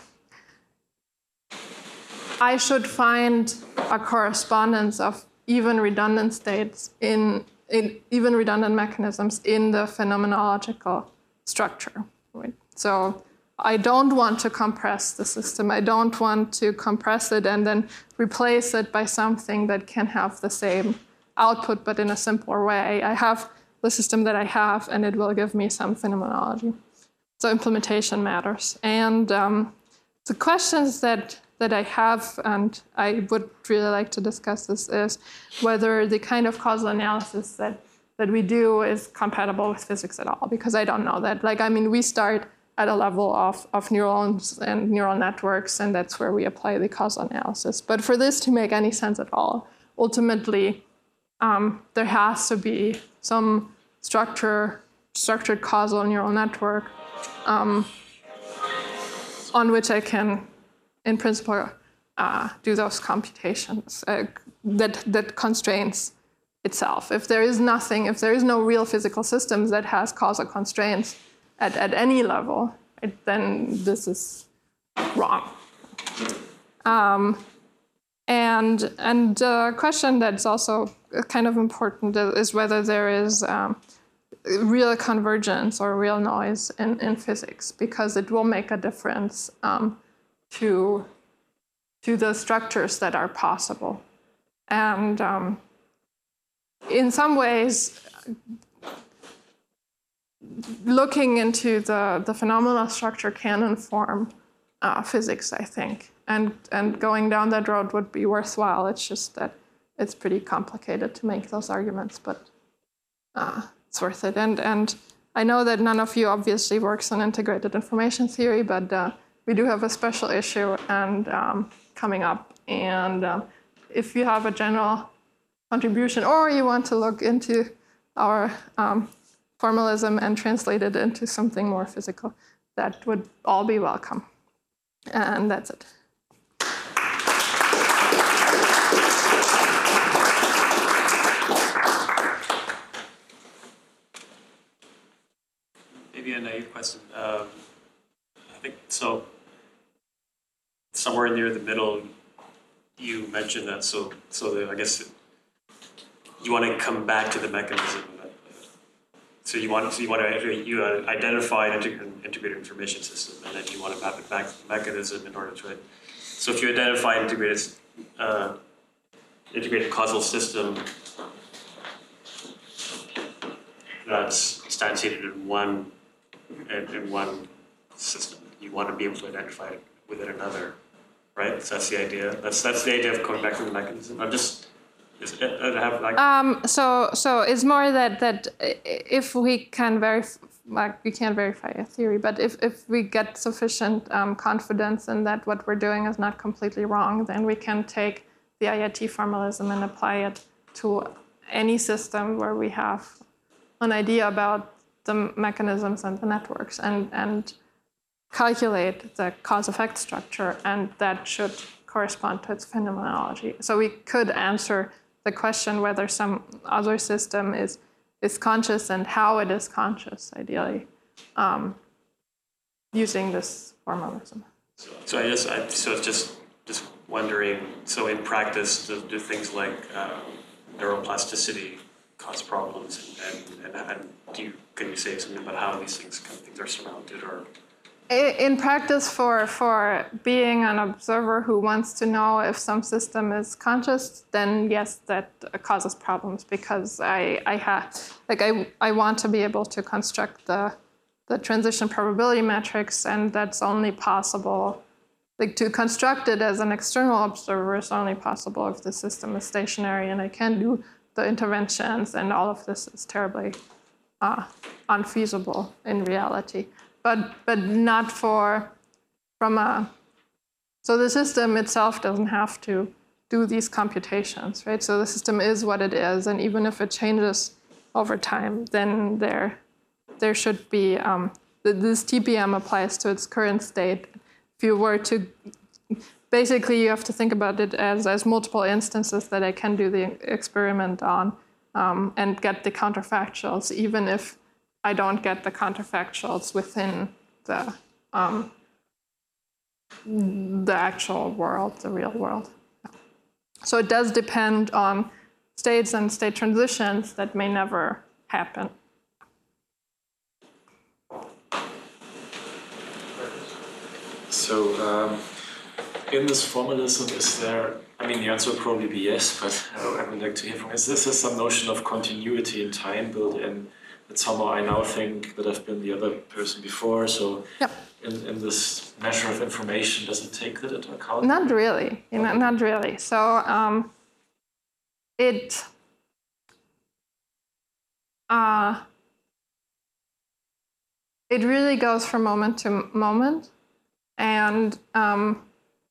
I should find a correspondence of even redundant states in, in even redundant mechanisms in the phenomenological structure. Right? So I don't want to compress the system. I don't want to compress it and then replace it by something that can have the same output but in a simpler way. I have the system that I have, and it will give me some phenomenology. So implementation matters. And um, the questions that, that I have, and I would really like to discuss this, is whether the kind of causal analysis that, that we do is compatible with physics at all, because I don't know that. Like, I mean, we start at a level of, of neurons and neural networks, and that's where we apply the causal analysis. But for this to make any sense at all, ultimately, um, there has to be some structure, structured causal neural network um, on which I can, in principle, uh, do those computations uh, that, that constrains itself. If there is nothing, if there is no real physical system that has causal constraints at, at any level, it, then this is wrong. Um, and and a question that's also kind of important is whether there is um, real convergence or real noise in, in physics, because it will make a difference um, to, to the structures that are possible. And um, in some ways, looking into the, the phenomenal structure can inform uh, physics, I think. And, and going down that road would be worthwhile. It's just that it's pretty complicated to make those arguments, but uh, it's worth it. And, and I know that none of you obviously works on integrated information theory, but uh, we do have a special issue and um, coming up. And uh, if you have a general contribution, or you want to look into our um, formalism and translate it into something more physical, that would all be welcome. And that's it. Maybe a naive question. Um, I think so. somewhere near the middle, you mentioned that, so, so that I guess it, you want to come back to the mechanism. So you want, so you want to you uh, identify an integ integrated information system, and then you want to map it back to the mechanism in order to. So if you identify an integrated uh, integrated causal system that's instantiated in one in, in one system, you want to be able to identify it within another, right? So that's the idea. That's that's the idea of coming back to the mechanism. I'm just. Is it, uh, have like Um, so, so it's more that that if we can verify, like we can't verify a theory, but if, if we get sufficient um, confidence in that what we're doing is not completely wrong, then we can take the I I T formalism and apply it to any system where we have an idea about the mechanisms and the networks, and and calculate the cause-effect structure, and that should correspond to its phenomenology. So we could answer the question whether some other system is is conscious and how it is conscious, ideally, um, using this formalism. So, so I just I, so it's just just wondering. So in practice, do, do things like um, neuroplasticity cause problems, and, and, and, and do you can you say something about how these things kind of things are surmounted, or? In practice, for, for being an observer who wants to know if some system is conscious, then yes, that causes problems, because I, I have, like I, I want to be able to construct the, the transition probability matrix, and that's only possible, like to construct it as an external observer is only possible if the system is stationary, and I can do the interventions, and all of this is terribly uh, unfeasible in reality. But but not for from a so the system itself doesn't have to do these computations, right? So the system is what it is, and even if it changes over time, then there there should be um, this T P M applies to its current state. If you were to basically, you have to think about it as as multiple instances that I can do the experiment on um, and get the counterfactuals, even if I don't get the counterfactuals within the um, the actual world, the real world. So it does depend on states and state transitions that may never happen. So um, in this formalism, is there, I mean, the answer would probably be yes, but I would like to hear from you. Is this some notion of continuity in time built in? That somehow I now think that I've been the other person before, so Yep. in, in this measure of information, does it take that into account? Not really, you know, not really. So um, it, uh, it really goes from moment to moment, and um,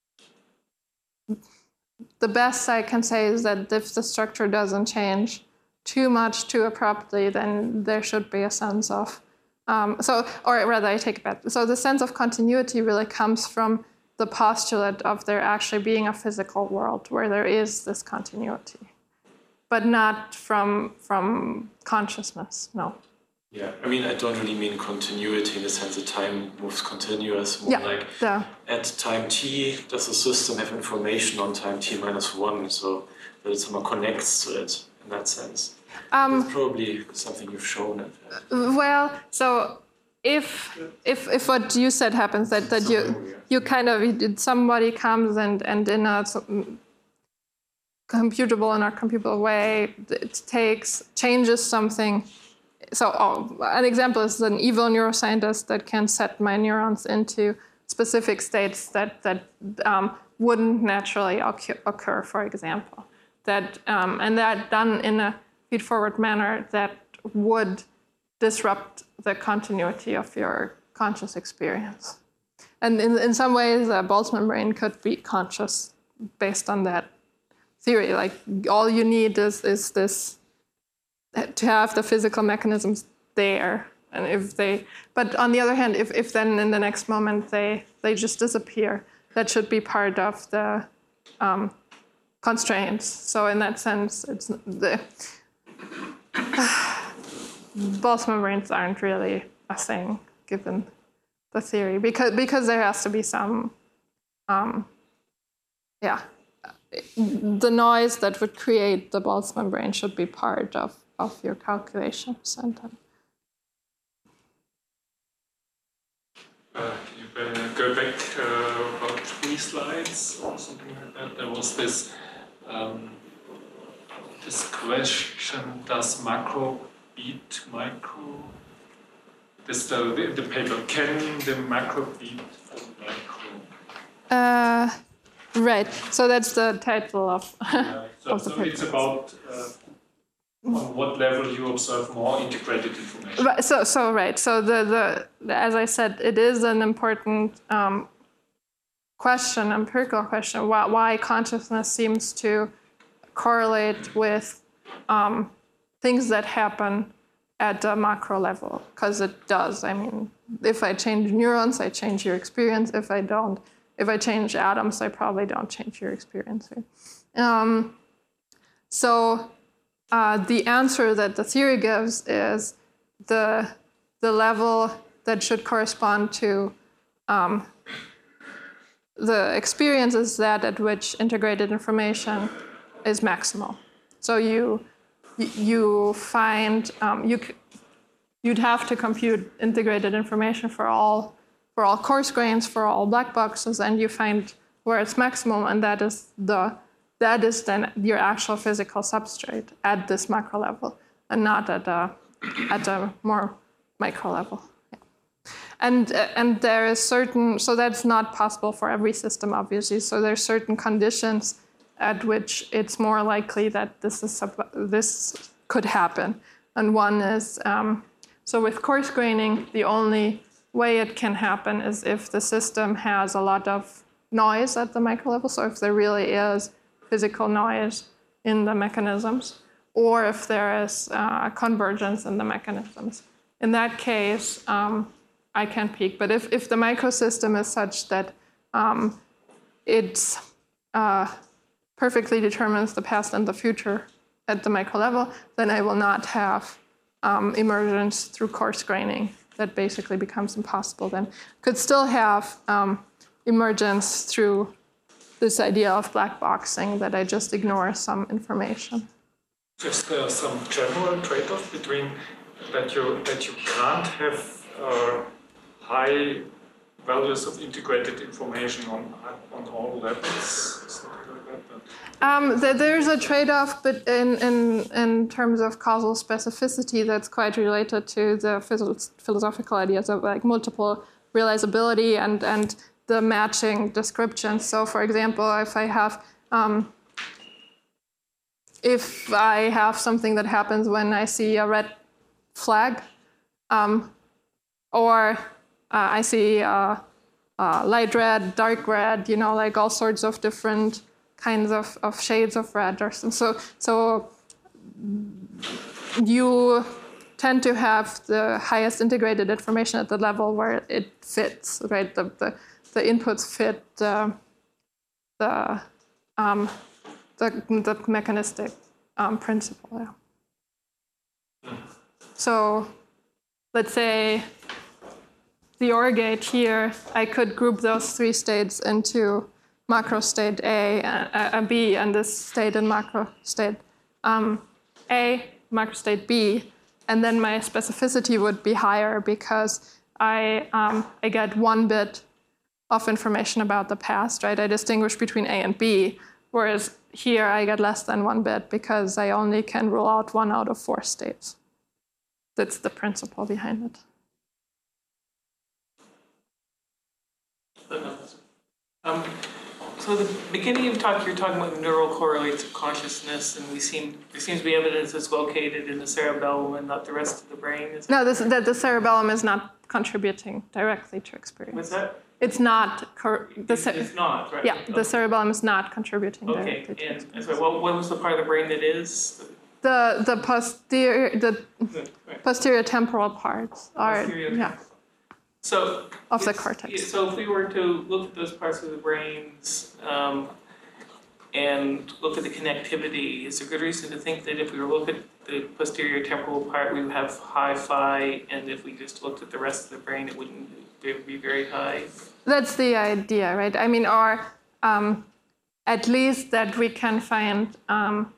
the best I can say is that if the structure doesn't change too much too abruptly, then there should be a sense of, um, so, or rather I take it back. So the sense of continuity really comes from the postulate of there actually being a physical world where there is this continuity, but not from, from consciousness, no. Yeah, I mean, I don't really mean continuity in the sense that time moves continuous, more Yeah, like the, at time t, does the system have information on time t minus one, so that it somehow connects to it in that sense. um, That's probably something you've shown. It. well, so if, if, if what you said happens, that, that you, you kind of, somebody comes and, and in a computable and a computable way, it takes, changes something. So oh, an example is an evil neuroscientist that can set my neurons into specific states that, that um, wouldn't naturally occur, occur, for example. That, um, and that done in a feed-forward manner that would disrupt the continuity of your conscious experience. And in, in some ways, a Boltzmann brain could be conscious based on that theory. Like, all you need is, is this, to have the physical mechanisms there. And if they, but on the other hand, if, if then in the next moment they, they just disappear, that should be part of the um, constraints. So in that sense, it's the Boltzmann brains aren't really a thing given the theory, because because there has to be some um, yeah, the noise that would create the Boltzmann brain should be part of, of your calculations. And then Uh, can you uh, go back uh, about three slides or something like that? There was this um, this question: does macro beat micro? This the in the paper. Can the macro beat the micro? Uh, right. So that's the title of. Yeah. So, of the so paper. it's about uh, on what level you observe more integrated information. Right, so, so right. So the, the as I said, it is an important um, question, empirical question. Why, why consciousness seems to correlate with um, things that happen at the macro level? Because it does. I mean, if I change neurons, I change your experience. If I don't, if I change atoms, I probably don't change your experience. Right? Um, so. Uh, the answer that the theory gives is the, the level that should correspond to um, the experience is that at which integrated information is maximal. So you, you find, um, you, you'd have to compute integrated information for all, for all coarse grains, for all black boxes, and you find where it's maximum, and that is the That is then your actual physical substrate at this macro level, and not at a at a more micro level. Yeah. And uh, and there is certain, so that's not possible for every system, obviously. So there's certain conditions at which it's more likely that this is this could happen. And one is um, so with coarse graining, the only way it can happen is if the system has a lot of noise at the micro level. So if there really is physical noise in the mechanisms, or if there is uh, convergence in the mechanisms. In that case, um, I can peak. But if, if the microsystem is such that um, it uh, perfectly determines the past and the future at the micro level, then I will not have um, emergence through coarse graining. That basically becomes impossible then. Could still have um, emergence through this idea of black boxing, that I just ignore some information. Just uh, some general trade-off between that you that you can't have uh, high values of integrated information on on all levels, something like that. Um, th- there's a trade-off, but in, in in terms of causal specificity, that's quite related to the phys- philosophical ideas of like multiple realizability and and the matching descriptions. So, for example, if I have um, if I have something that happens when I see a red flag, um, or uh, I see uh, uh, light red, dark red, you know, like all sorts of different kinds of, of shades of red, or some, so so you tend to have the highest integrated information at the level where it fits, right? The the The inputs fit uh, the, um, the the mechanistic um, principle. Yeah. So, let's say the OR gate here, I could group those three states into macro state A, uh, uh, B, and this state in macro state um, A, macro state B, and then my specificity would be higher because I um, I get one bit of information about the past, right? I distinguish between A and B, whereas here I get less than one bit because I only can rule out one out of four states. That's the principle behind it. Um, so the beginning of talk, you're talking about neural correlates of consciousness, and we seem there seems to be evidence it's located in the cerebellum and not the rest of the brain. Is No, this, that the cerebellum is not contributing directly to experience. What's that? It's not. Cor- the It's, it's not, right? yeah, the cerebellum is not contributing Okay, directly to and, experience. and so what, what was the part of the brain that is? The the posterior the Right. posterior temporal parts are Posterior yeah So of the it's- cortex. So if we were to look at those parts of the brains um, and look at the connectivity, is there good reason to think that if we were to look at the posterior temporal part, we would have high phi, and if we just looked at the rest of the brain, it wouldn't it would be very high? That's the idea, right? I mean, or um, at least that we can find um,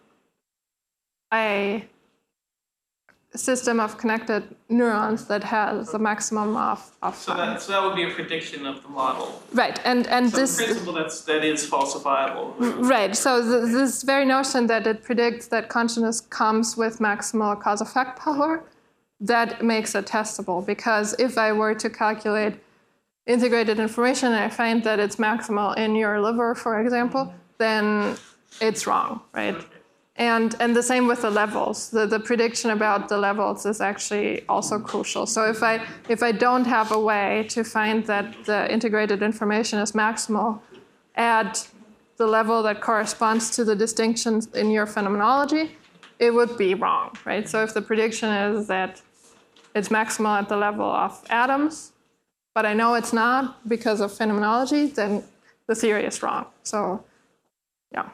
a system of connected neurons that has a maximum of, of So that, so that would be a prediction of the model. right, and and So this in principle, that's, that is falsifiable. right. So th- this very notion that it predicts that consciousness comes with maximal cause-effect power, that makes it testable. Because if I were to calculate integrated information and I find that it's maximal in your liver, for example, then it's wrong, right? And and the same with the levels. The the prediction about the levels is actually also crucial. So if I if I don't have a way to find that the integrated information is maximal at the level that corresponds to the distinctions in your phenomenology, it would be wrong, right? So if the prediction is that it's maximal at the level of atoms, but I know it's not because of phenomenology, then the theory is wrong. So, yeah.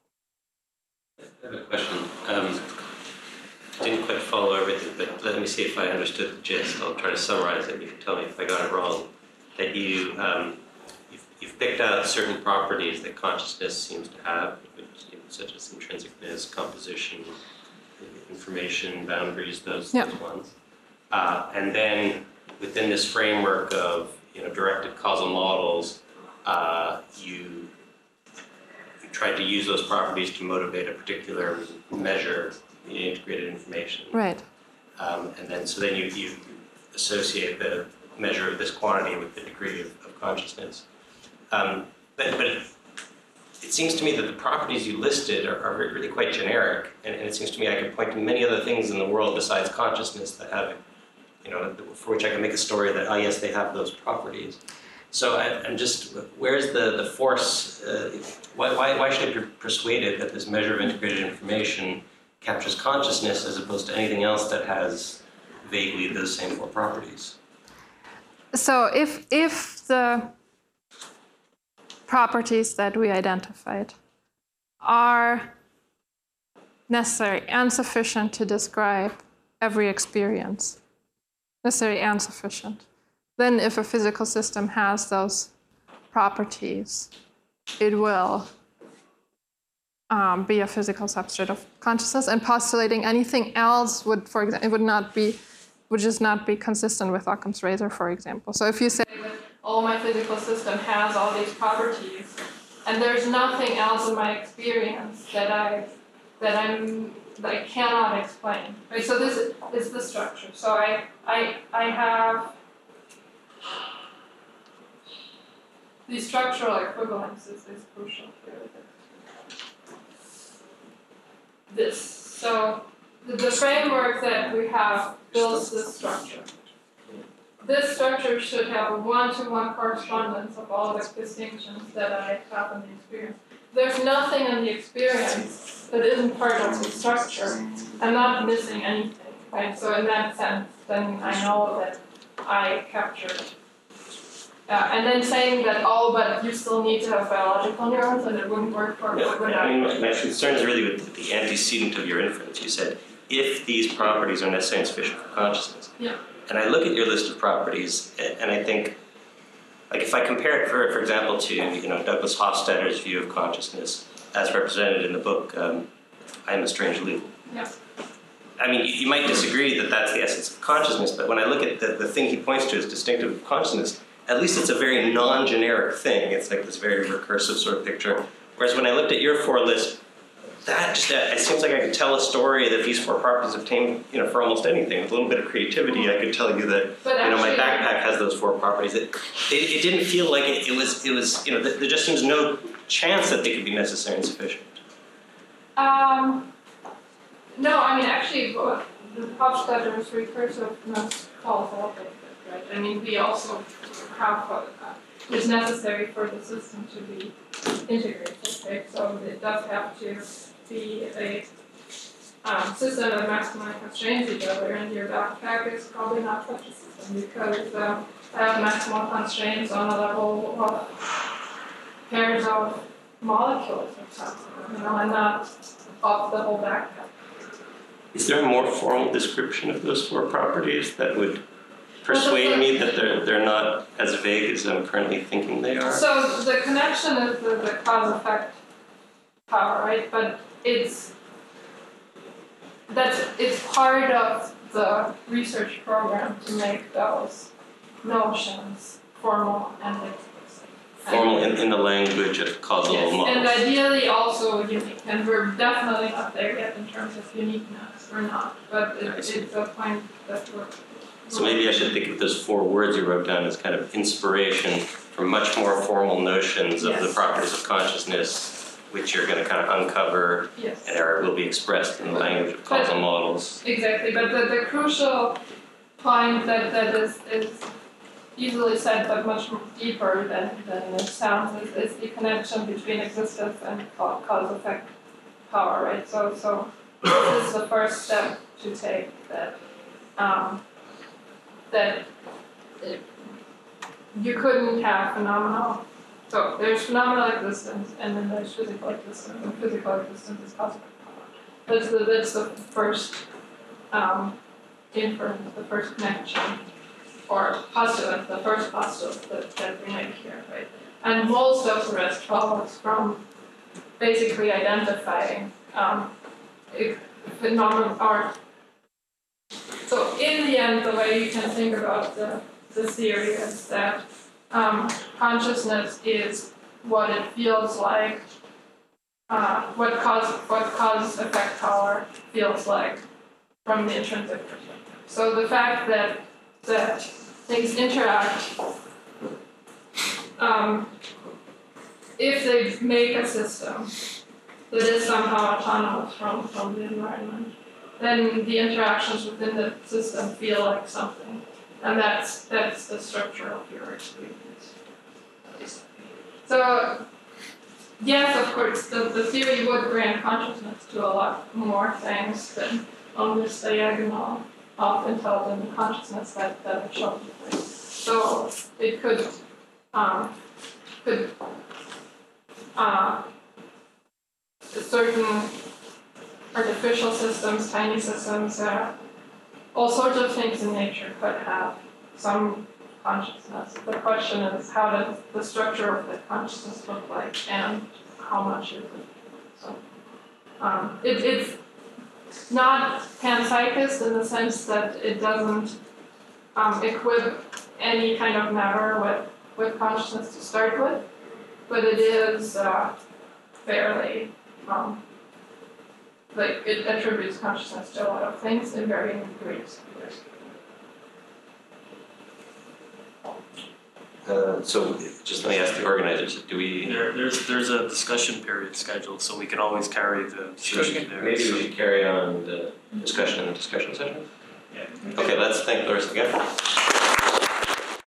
I have a question. Um, didn't quite follow everything, but let me see if I understood the gist. I'll try to summarize it. You can tell me if I got it wrong. That you, um, you've, you've picked out certain properties that consciousness seems to have, such as intrinsicness, composition, information, boundaries, those, Yeah. those ones. Uh, and then within this framework of you know directed causal models, uh, you tried to use those properties to motivate a particular measure in integrated information. Right. Um, and then, so then you, you associate the measure of this quantity with the degree of, of consciousness. Um, but but it, it seems to me that the properties you listed are, are really quite generic. And, and it seems to me I can point to many other things in the world besides consciousness that have, you know, for which I can make a story that, oh yes, they have those properties. So I, I'm just, where's the, the force, uh, why, why, why should I be persuaded that this measure of integrated information captures consciousness as opposed to anything else that has vaguely those same four properties? So if if the properties that we identified are necessary and sufficient to describe every experience, necessary and sufficient, then if a physical system has those properties, it will um, be a physical substrate of consciousness. And postulating anything else would, for example, it would not be, would just not be consistent with Occam's razor, for example. So if you say, oh, my physical system has all these properties, and there's nothing else in my experience that I that I'm that I cannot explain. Right? So this is, is the structure. So I I I have the structural equivalences is crucial here. This. So the, the framework that we have builds this structure. This structure should have a one-to-one correspondence of all the distinctions that I have in the experience. There's nothing in the experience that isn't part of the structure. I'm not missing anything, right? So in that sense, then I know that I captured. Uh, and then saying that, oh, but you still need to have biological neurons and it wouldn't work for No, without. I mean, my, my concern is really with the antecedent of your inference. You said, if these properties are necessary and sufficient for consciousness. Yeah. And I look at your list of properties, and I think, like if I compare it, for for example, to you know Douglas Hofstadter's view of consciousness, as represented in the book um, "I Am a Strange Loop." Yeah. I mean, you, you might disagree that that's the essence of consciousness, but when I look at the, the thing he points to as distinctive of consciousness, at least it's a very non-generic thing. It's like this very recursive sort of picture. Whereas when I looked at your four list, that just, it seems like I could tell a story that these four properties obtain, you know, for almost anything. With a little bit of creativity, I could tell you that, But you know, my actually- backpack has those four properties. It, it, it didn't feel like it, it was, it was, you know, there just seems no chance that they could be necessary and sufficient. Um, no, I mean, actually, what the Hofstadter's recursiveness falls off of it, right? I mean, we also have what uh, is necessary for the system to be integrated, right? So it does have to be a um, system that maximally constrains each other, and your backpack is probably not such a system because uh, I have maximal constraints on the level of pairs of molecules or something, you know, and not of the whole backpack. Is there a more formal description of those four properties that would persuade me that they're, they're not as vague as I'm currently thinking they are? So the connection is the, the cause-effect power, right? But it's that's it's part of the research program to make those notions formal and explicit. Formal in, in the language of causal Yes, models. and ideally also unique, and we're definitely not there yet in terms of uniqueness. We're not, but it, it's a point that we're. So maybe I should think of those four words you wrote down as kind of inspiration for much more formal notions of Yes. the properties of consciousness, which you're going to kind of uncover Yes. and are, will be expressed in the language of causal models. Exactly, but the, the crucial point that, that is, is easily said but much deeper than, than it sounds is, is the connection between existence and cause-effect power, right? So, so this is the first step to take that, um, that it, you couldn't have phenomenal. So there's phenomenal existence and then there's physical existence, and physical existence is cause-effect power. That's the, that's the first um, inference, the first connection, or postulate, the first postulate that, that we make here, right? And most of the rest follows from basically identifying um, phenomenon, or so in the end, the way you can think about the, the theory is that um, consciousness is what it feels like, uh, what cause what cause effect power feels like from the intrinsic perspective. So the fact that that things interact, um, if they make a system that is somehow autonomous from, from the environment, then the interactions within the system feel like something. And that's that's the structure of your experience. So, yes, of course, the, the theory would grant consciousness to a lot more things than on this diagonal of intelligent consciousness that, that I've shown you. So it could um, could uh, certain artificial systems, tiny systems, uh, all sorts of things in nature could have some consciousness. The question is, how does the structure of the consciousness look like, and how much is it? So um, it, it's not panpsychist in the sense that it doesn't um, equip any kind of matter with, with consciousness to start with, but it is uh, fairly um, like it attributes consciousness to a lot of things in varying degrees. Uh, so just let me ask the organizers, do we... There, there's, there's a discussion period scheduled, so we can always carry the discussion there. Maybe we should carry on the discussion in the discussion session? Yeah. Okay, let's thank Larissa again.